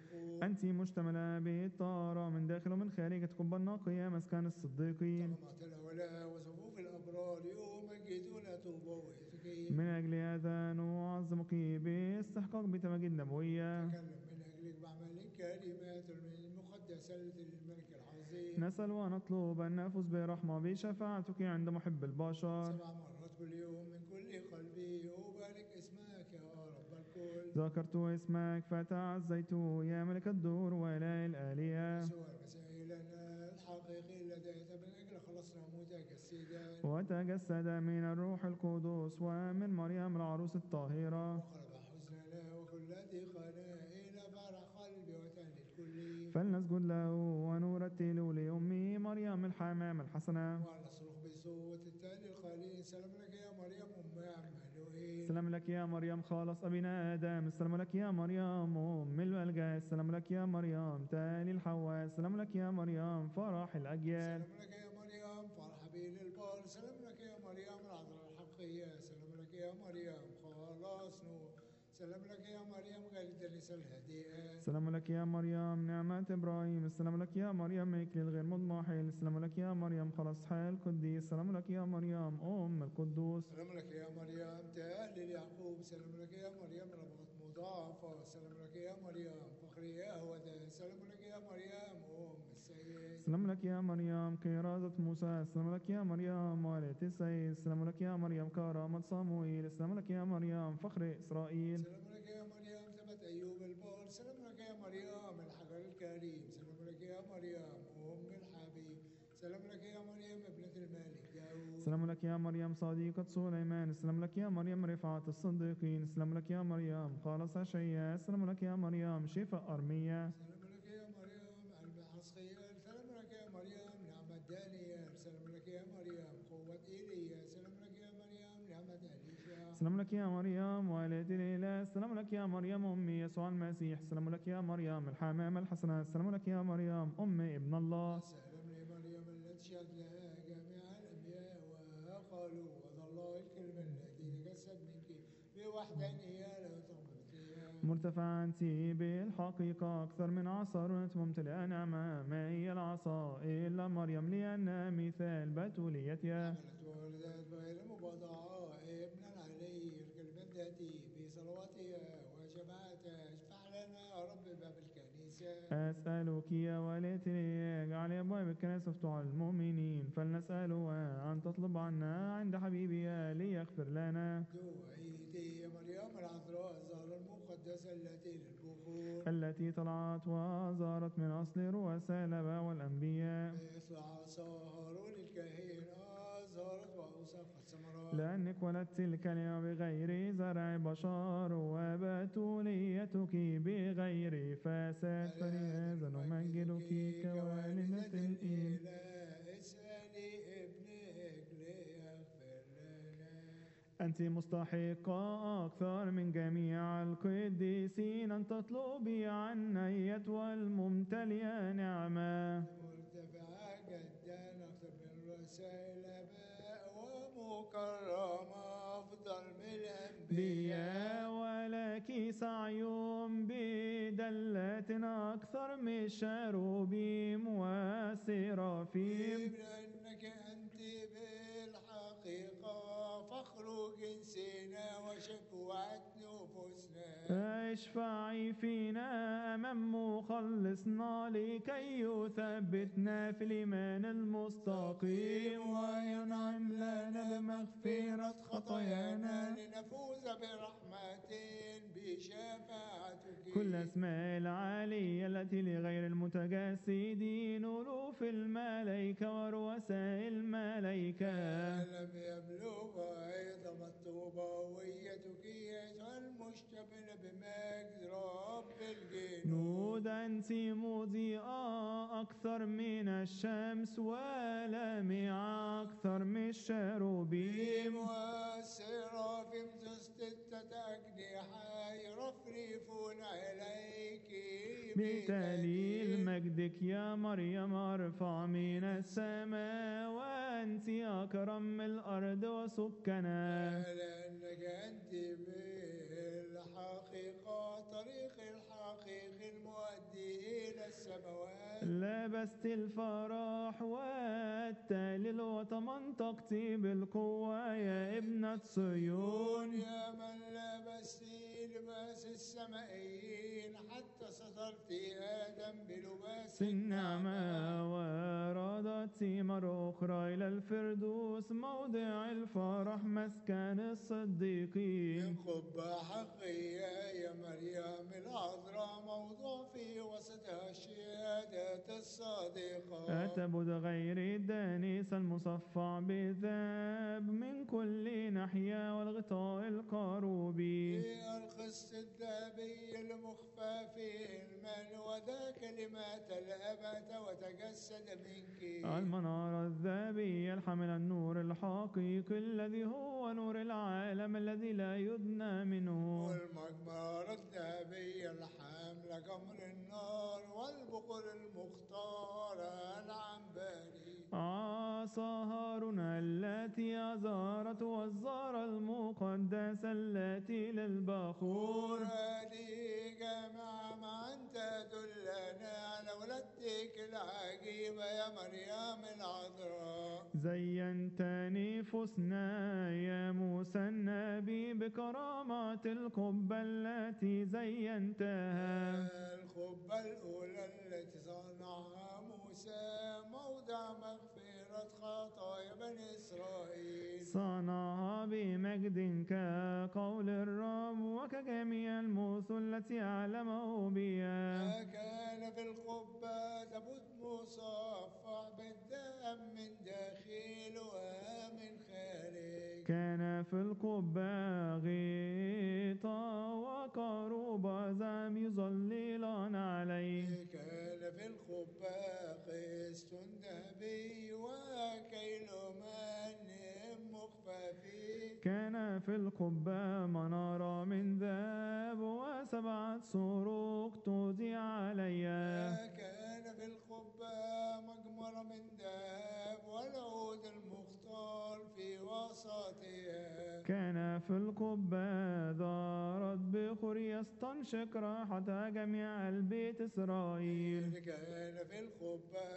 البخور أنت مشتملة بالطهارة من داخل ومن خارج، تقبل نقية مسكن الصديقين. طغمات العلا وصفوف الأبرار يمجدون طوبى وإفكين. من أجل هذا نعظمك باستحقاق بتمجيد نبوية. تكلم من أجلك بعمل كلمات المقدسة للملك العظيم. نسأل ونطلب أن نفوز برحمة بشفاعتك عند محب البشر. سبع مرات كل يوم من كل قلبي أبارك اسمك يا رب الكل. ذكرت اسمك فتعزيت يا ملك الدور وإله الآلهة. يسوع المسيح لنا الحقيقي الذي أتى من أجل خلصنا متجسدا وتجسد من الروح القدس ومن مريم العروس الطاهرة. وخرج حزننا وكل ضيقنا إلى فرح قلبي وتهنئ كلي. فلنسجد له ونرتل لأمي مريم الحمام الحسنة. ونصرخ بصوت التالي القليل. سلام لك يا مريم أم عمانوئيل. السلام لك يا مريم خالص أبينا آدم. السلام لك يا مريم أم البلجة. السلام لك يا مريم تالي الحواء. السلام لك يا مريم فرح الأجيال. سلام لك يا مريم فرح بين البار. سلام لك يا مريم العذراء الحقية. سلام لك يا مريم خلاص نور. سلام لك يا مريم غالدة نساء الهديئة. السلام لك يا مريم نعمة إبراهيم. السلام لك يا مريم إكليل غير مضمحل. السلام لك يا مريم خلاص حال قديس. السلام لك يا مريم أم القدوس. سلام لك يا مريم تأهل يعقوب. سلام لك يا مريم ربط مضاعفة. سلام لك يا مريم فخر يهوذا. سلام لك يا مريم أم السيد. السلام لك يا مريم كرازة موسى. السلام لك يا مريم والدة السيد. السلام لك يا مريم كرامة صموئيل. السلام لك يا مريم فخر إسرائيل. سلام لك يا مريم ثبت أيوب البار. سلام لك يا مريم الحجر الكريم. سلام لك يا مريم أم الحبيب. سلام لك يا مريم ابنة الملك داود. السلام لك يا مريم صديقة سليمان. السلام لك يا مريم رفعة الصديقين. السلام لك يا مريم خالص عشية. السلام لك يا مريم شفاء أرمية. سلام لك يا مريم قلب حسقيال. سلام لك يا مريم نعمة دانيال. سلام لك يا مريم قوة إيليا. سلام لك يا مريم نعمة أليشع. السلام لك يا مريم والدة الإله. السلام لك يا مريم أم يسوع المسيح. السلام لك يا مريم الحمام الحسنة. السلام لك يا مريم أم ابن الله. سلام لمريم التي شهد لها جميع الأنبياء وقالوا وذا الله الكلمة الذي تجسد منك بوحدانية لا تغمضيها. مرتفعة أنت بالحقيقة أكثر من عصا وأنت ممتلئة نعمة. ما هي العصا إلا مريم لأنها مثال بتوليتها. حملت وولدت بغير مباضعة ابنا علي الكلمة الذاتي بصلواتها وشفاعتها. اشفع لنا يا رب باب الكنيسة. أسألك يا والدتي اجعل أبواب الكنيسة مفتوحة للمؤمنين. فلنسألها أن تطلب عنا عند حبيبها ليغفر لنا. دعيتي يا مريم العذراء الزهرة المقدسة التي للبخور. التي طلعت وزارت من أصل رؤساء الآباء والأنبياء. مثل عصا هارون الكاهن أزهرت وأوسخت ثمرات. لأنك ولدت الكلمة بغير زرع بشر وبتوليتك بغير فساد. فلهذا نمجدك كوالدة الإله. اسألي ابنك ليغفر لنا. أنت مستحقة أكثر من جميع القديسين أن تطلبي عنا أيتها الممتلئة نعمة. مرتفعة جدا أكثر من رؤساء الآباء ومكرمة أفضل من الأنبياء. بيا ولك سعي بدلة أكثر من الشروبيم والسرافيم. لأنك أنت بالحقيقة فخر جنسنا وشفوعة نفوسنا. اشفعي فينا أمام مخلصنا لكي يثبتنا في الإيمان المستقيم وينعم لنا بمغفرة خطايانا لنفوز برحمة بشفاعتك. كل أسماء العالية التي لغير المتجسدين ألوف الملائكة ورؤساء الملائكة. لم يبلغ أيضا الطوبويتك يسوع المشتمل بمجد رب الجنود. نود أنت مضيئة أكثر من الشمس ولامعة أكثر من الشروبيم. والسرافيم ذو ستة أجنحة يرفرفون إليك بتهليل مجدك يا مريم ارفع من السماء وأنت أكرم من الأرض وسكنها. لأنك أنت بالحقيقة طريق الحقيق المؤدي إلى السماوات. لبست الفرح والتهليل وتمنطقت بالقوة يا ابنة صيون. يا من لبست لباس السمائيين حتى سترت آدم بلباس النعمة وردت مرة أخرى إلى الفردوس موضع الفرح مسكن الصديقين. من قبة حقية يا مريم العذراء موضوع في وسطها شهادة الصادقة. أتبد غير الدانس المصفع بالذهب من كل ناحية والغطاء القروبي. في القسط الذهبي المخفى فيه المال وذا كلمات الأبد وتجسد منك. المنارة الذهبية الحامل النور الحقيقي الذي هو نور العالم الذي لا يدنى منه. والمجمرة الذهبية الحاملة جمر النار والبقر المختارة العنبري. عصا هارون التي أزارت والزارة المقدسة التي للبخور. هذه جامعة ما أنت دلنا على ولدتك العجيبة يا مريم العذراء. زينت نفوسنا يا موسى النبي بكرامات القبة التي زينتها. القبة الأولى التي صنعها موسى موضع مغفرة خطايا بني إسرائيل. صنعها بمجد كقول الرب وكجميع الموس التي علمه بها. كان في القبة تابوت مصفح بالدم من داخل ومن خارج. كان في القبة غطاء وكروب زم يظللان عليه. كان في القبة قسط ذهبي وكيل من مخفى فيه. كان في القبة منارة من ذهب وسبعة سروق توزع عليها. كان في القبة مجمرة من ذهب والعود المختار في وسطها. كان في القبة دارت بخور يستنشق راحة جميع البيت إسرائيل. كان في القبة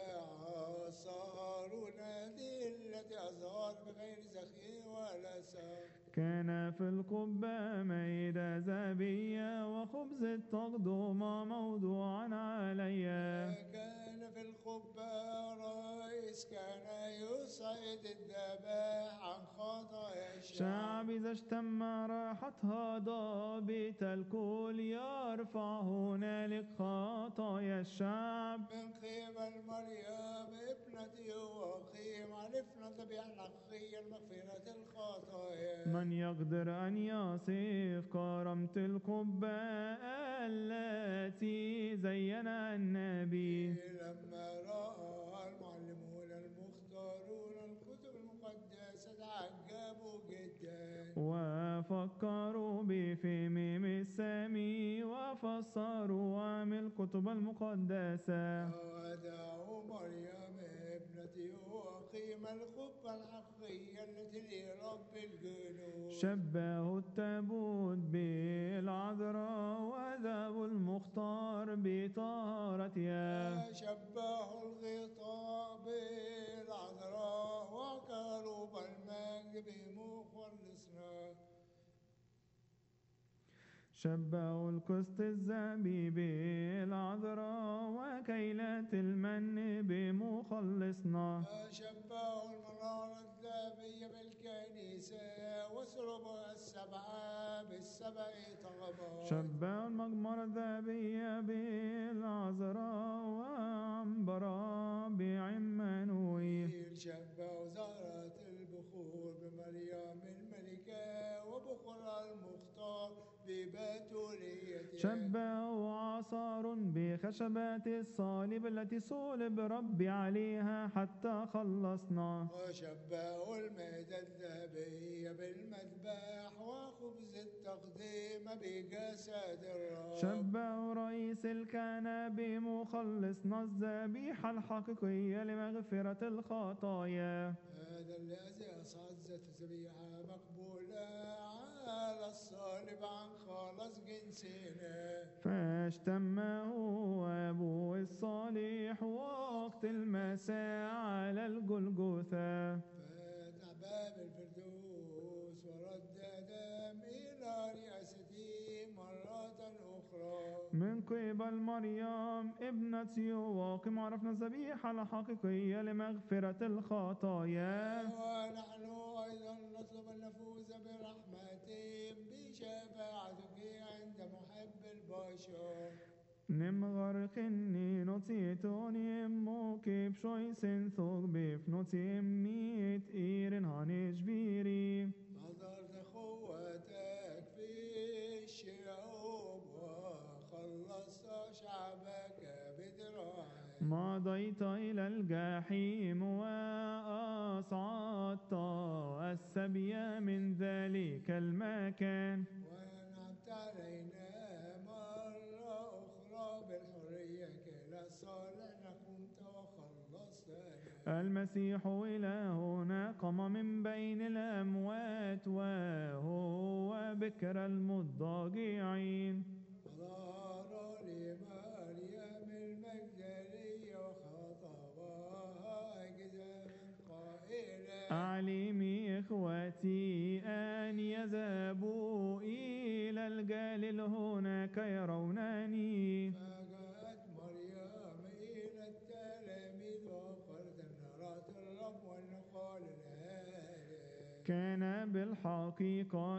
عصا هذه التي أظهر بغير زخي ولا سام. كان في القبة مائدة ذهبية وخبز التقدمة موضوعا عليها. كان في القبة رئيس كان يصعد الذبائح عن خطايا شعب إذا اجتمع راحتها ضابط الكل يرفع هنالك خطايا الشعب. من قبل مريم ابنة يوقيم عرفنا بأن أخي المغفرة الخطايا. من يقدر أن يصف كرامة القبة التي زينها النبي. لما رأى المعلمون المختارون الكتب المقدسة تعجبوا جدا وفكروا بفهم السامي وفسروا عن الكتب المقدسة. ودعوا مريم ابنة يوقيم القبة الحقيقية التي لرب الجنود. شبهوا التابوت بالعذراء وذابوا المختار بطهارتها. شبهوا الغطاء بالعذراء وكروب المجد بمخلصنا. شبهوا القسط الذهبي بالعذراء وكيلات المن بمخلصنا. شبهوا المنارة الذهبية بالكنيسة وسربها السبعة بالسبع طغبات. شبهوا المجمرة الذهبية بالعذراء وعنبرا بعمانويل. شبهوا زهرة البخور بمريم الملكة وبخور المختار ببتوليتها. شبهوا عصار بخشبات الصليب التي صلب ربي عليها حتى خلصنا. وشبهوا المائدة الذهبية بالمذبح وخبز التقديم بجسد الرب. شبهوا رئيس الكهنة بمخلصنا الذبيحة الحقيقية لمغفرة الخطايا. هذا الذي أصعد ذبيحة مقبولة على الصليب الصالب عن خلاص جنسنا. فاشتمه أبوه الصالح وقت المساء على الجلجثة، فتح باب الفردوس ورد آدم إلى رئاسته مرة أخرى. من قبل مريم ابنة يواقم عرفنا الذبيحة الحقيقية لمغفرة الخطايا. ونحن أيضا نطلب أن نفوز برحمة بشفاعتك عند محب البشر. نمغرقني نوتيتوني موكب شويسن ثوق بفنوتي ميت إيرن هانيش بيري. نظرت قوتك في الشعوب وخلصت شعبك بدراعك. مضيت إلى الجحيم وأصعدت السبي من ذلك المكان. وأنعمت علينا مرة أخرى بالحرية كلا صالح قمت وخلصتنا. المسيح إلهنا قام من بين الأموات وهو بكر المضاجعين. ظهر لمريم المجدلية وخطبها جزاما قائلا. أعلمي إخوتي أن يذهبوا إلى الجليل هناك يرونني. فجاءت مريم إلى التلاميذ وقالت نرات الرب ونقال لها. كان بالحقيقة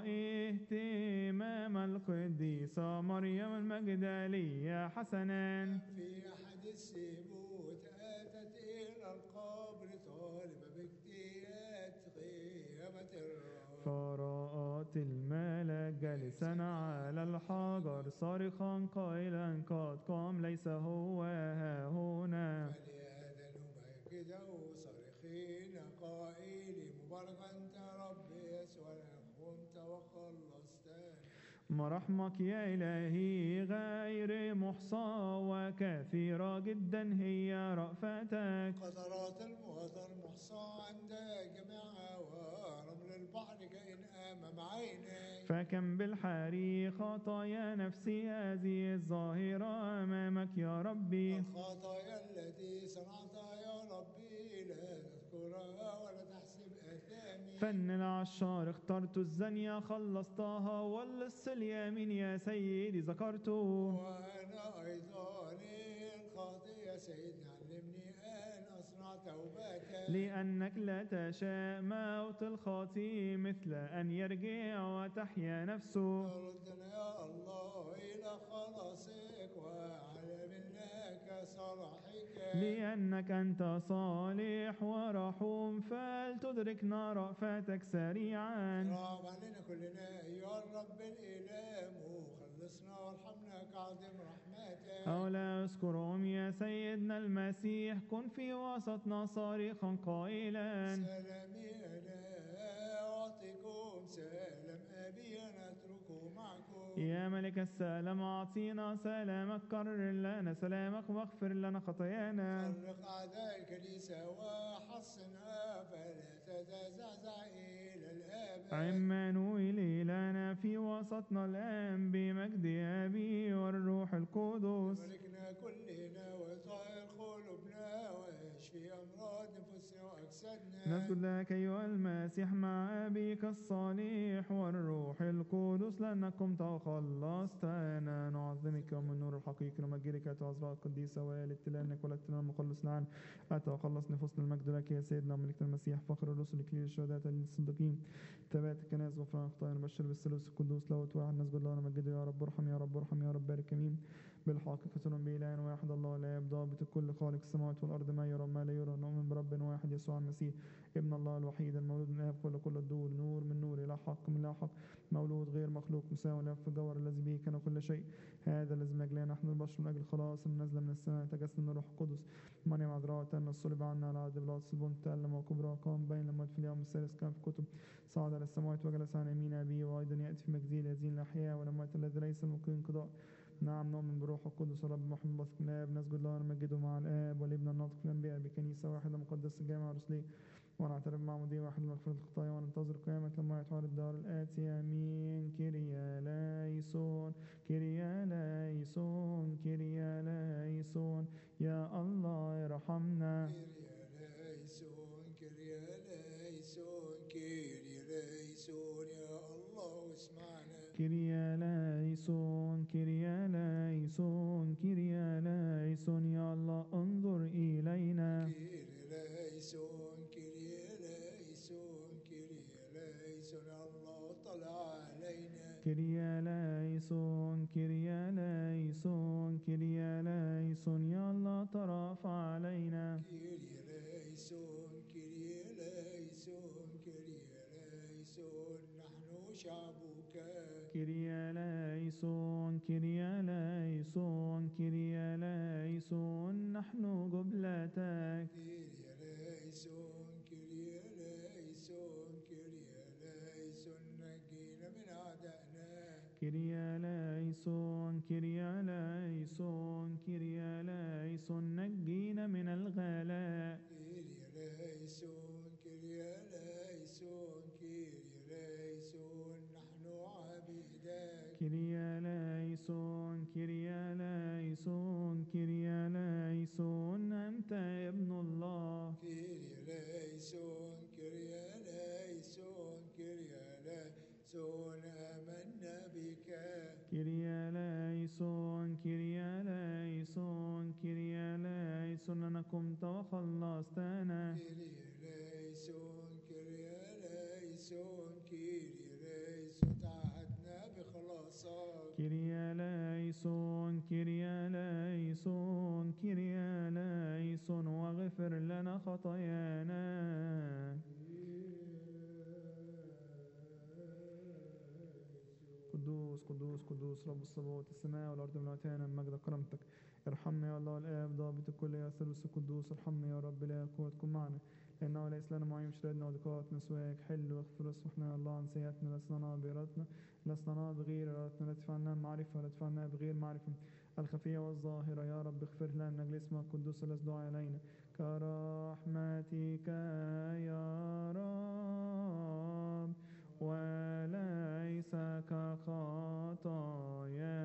اهتمام القديسة مريم المجدلية حسناً. في أحد السبوت أتت إلى القبر طالبة باجتياز قيامة الرب. فرأت الملك جالسا على الحجر صارخا قائلا قد قام ليس هو ها هنا. فلهذا نمجده صارخين قائلين مبارك أنت رب يسوع قمت وخلصتنا. مرحمك يا إلهي غير محصى وكثيرة جدا هي رأفتك. قطرات المطر محصى عند جميعها ورمل البحر كإن أمام عينيك. فكم بالحري خطايا نفسي هذه الظاهرة أمامك يا ربي. الخطايا التي صنعتها يا ربي لا تذكرها ولا تحسب آثامي. فن العشار اخترت الزانية خلصتها واللص اليمين يا سيدي ذكرته. وأنا أيضا الخاطئ سيدنا علمني أن أصنع توبة. لأنك لا تشاء موت الخاطئ مثل أن يرجع وتحيا نفسه. ردنا يا الله إلى خلاصك وعلى منك صلاحك. لأنك أنت صالح ورحوم فلتدركنا رأفتك سريعا. رام علينا كلنا أيها الرب الإله خلصنا وارحمنا كعظيم رحمتك. أولا أذكرهم يا سيدنا المسيح كن في وسطنا صارخا قائلا. سلامي أنا أعطيكم سلام أبي أنا أتركه معكم. يا ملك السلام أعطينا سلامك كرر لنا سلامك واغفر لنا خطايانا. فرق أعداء الكنيسة وحصنها فلا تتزعزع إلى الآباد. عمانويل إلهنا في وسطنا الآن بمجد أبي والروح القدس. باركنا كلنا وطهر قلوبنا واشفي أمراض نفوسنا وأجسادنا. نسجد لك أيها المسيح مع أبيك الصالح والروح القدس لأنكم تخلصتنا. نعظمك ومن نور الحقيقي نمجدك يا عذراء القديسة والدة لأنك ولدت لنا المخلص نعم أتخلص نفوسنا المجد لك يا سيدنا وملكنا المسيح فخر الرسل كليل الشهداء للصديقين تبات الكنائس غفران خطايا نبشر بالثالوث القدوس له واحد نسجد له ونمجده يا رب ارحم يا رب ارحم يا رب بارك امين. بالحقيقة نؤمن بإله واحد الله الآب ضابط الكل خالق السماوات والأرض ما يرى ما لا يرى. نؤمن برب واحد يسوع المسيح ابن الله الوحيد المولود من الآب قبل كل الدور نور من نور إلى حق من إلى حق مولود غير مخلوق مساوي له في الجوهر الذي به كان كل شيء. هذا الذي من أجلنا نحن البشر من أجل خلاص نزل من السماء تجسد من الروح القدس مريم عذراء تأنى الصلب عنا على عهد بيلاطس البنت تألم وكبرى قام بين الموت في اليوم الثالث كان في كتب صعد إلى السماوات وجلس عن يمين أبيه وأيضا يأتي في مجيء يزين الأحياء والأموات الذي ليس ممكن انقضاء. نعم نؤمن بروح القدس رب محمد بثق الآب نسجد له ونمجده مع الآب والابن الناطق في الأنبياء بكنيسة واحدة مقدسة جامعة رسلية ونعترف مع مضي واحد مغفرة الخطايا وننتظر قيامة لما يتحول الدار الآتية. آمين. كيريا لايسون كيريا لايسون كيريا لايسون. يا الله ارحمنا. كيريا ليسون كيريا ليسون كيريا ليسون يا الله اسمعنا. كيريا لايسون كيريا لايسون كيريا لايسون. يا الله انظر إلينا. كيريا ليسون كيريا ليسون كيريا ليسون الله طلع علينا. كيريا لايسون كيريا لايسون كيريا لايسون. يا الله ترافع علينا. كيريا ليسون كيريا ليسون كيريا ليسون نحن شعبك. كيريا لايسون كيريا لايسون كيريا لايسون. نحن قبلتك. كيريا ليسون كيريا ليسون كيريا ليسون نجينا من أعدائنا. كيريا لايسون كيريا لايسون كيريا لايسون. نجينا من الغلاء. كيريا ليسون كيريا ليسون كيريا ليسون نحن عبيدك. كيريا لايسون كيريا لايسون كيريا لايسون. أنت ابن الله. كيريا ليسون كيريا ليسون كيريا ليسون آمنا بك. كيريا لايسون كيريا لايسون كيريا لايسون. لنا قمت وخلصتنا. كيريا ليسون كيريا ليسون كيريا ليسون تعهدنا بخلاصك. كيريا لايسون كيريا لايسون كيريا لايسون. واغفر لنا خطايانا. قدوس قدوس قدوس رب الصبوات السماء والأرض ملأتان من مجد كرامتك. ارحمنا يا الله الآب ضابط الكل يا ثالوث القدوس. ارحمنا يا رب لا قوة تكون معنا لأنه ليس لنا معين شرادنا وضيقاتنا سواك. حل واغفر واصفحنا يا الله عن سيئاتنا. لسنا بإرادتنا لسنا بغير إرادتنا. لا تدفعنا المعرفة ولا تدفعنا بغير معرفة الخفية والظاهرة. يا رب اغفر لنا من أجل اسمك القدوس الذي دعا علينا كرحمتك يا رب وليس كخطايا.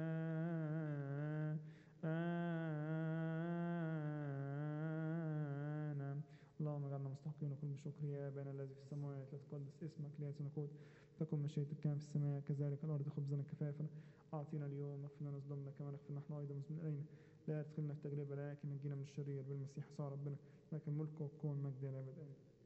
أنا اللهم اجعلنا مستحقين وكل بشكر يا أبانا الذي في السماوات. لتقدس اسمك ليأتي ملكوتك تكن مشيئتك كما في السماء كذلك الأرض. خبزنا كفافنا أعطينا اليوم. اغفر لنا ذنوبنا كما نغفر نحن أيضا مذنبين إلينا. لا تدخلنا في تجربة لكن نجينا من الشرير بالمسيح يسوع ربنا. لك الملك والقوة والمجد إلى الأبد. آمين.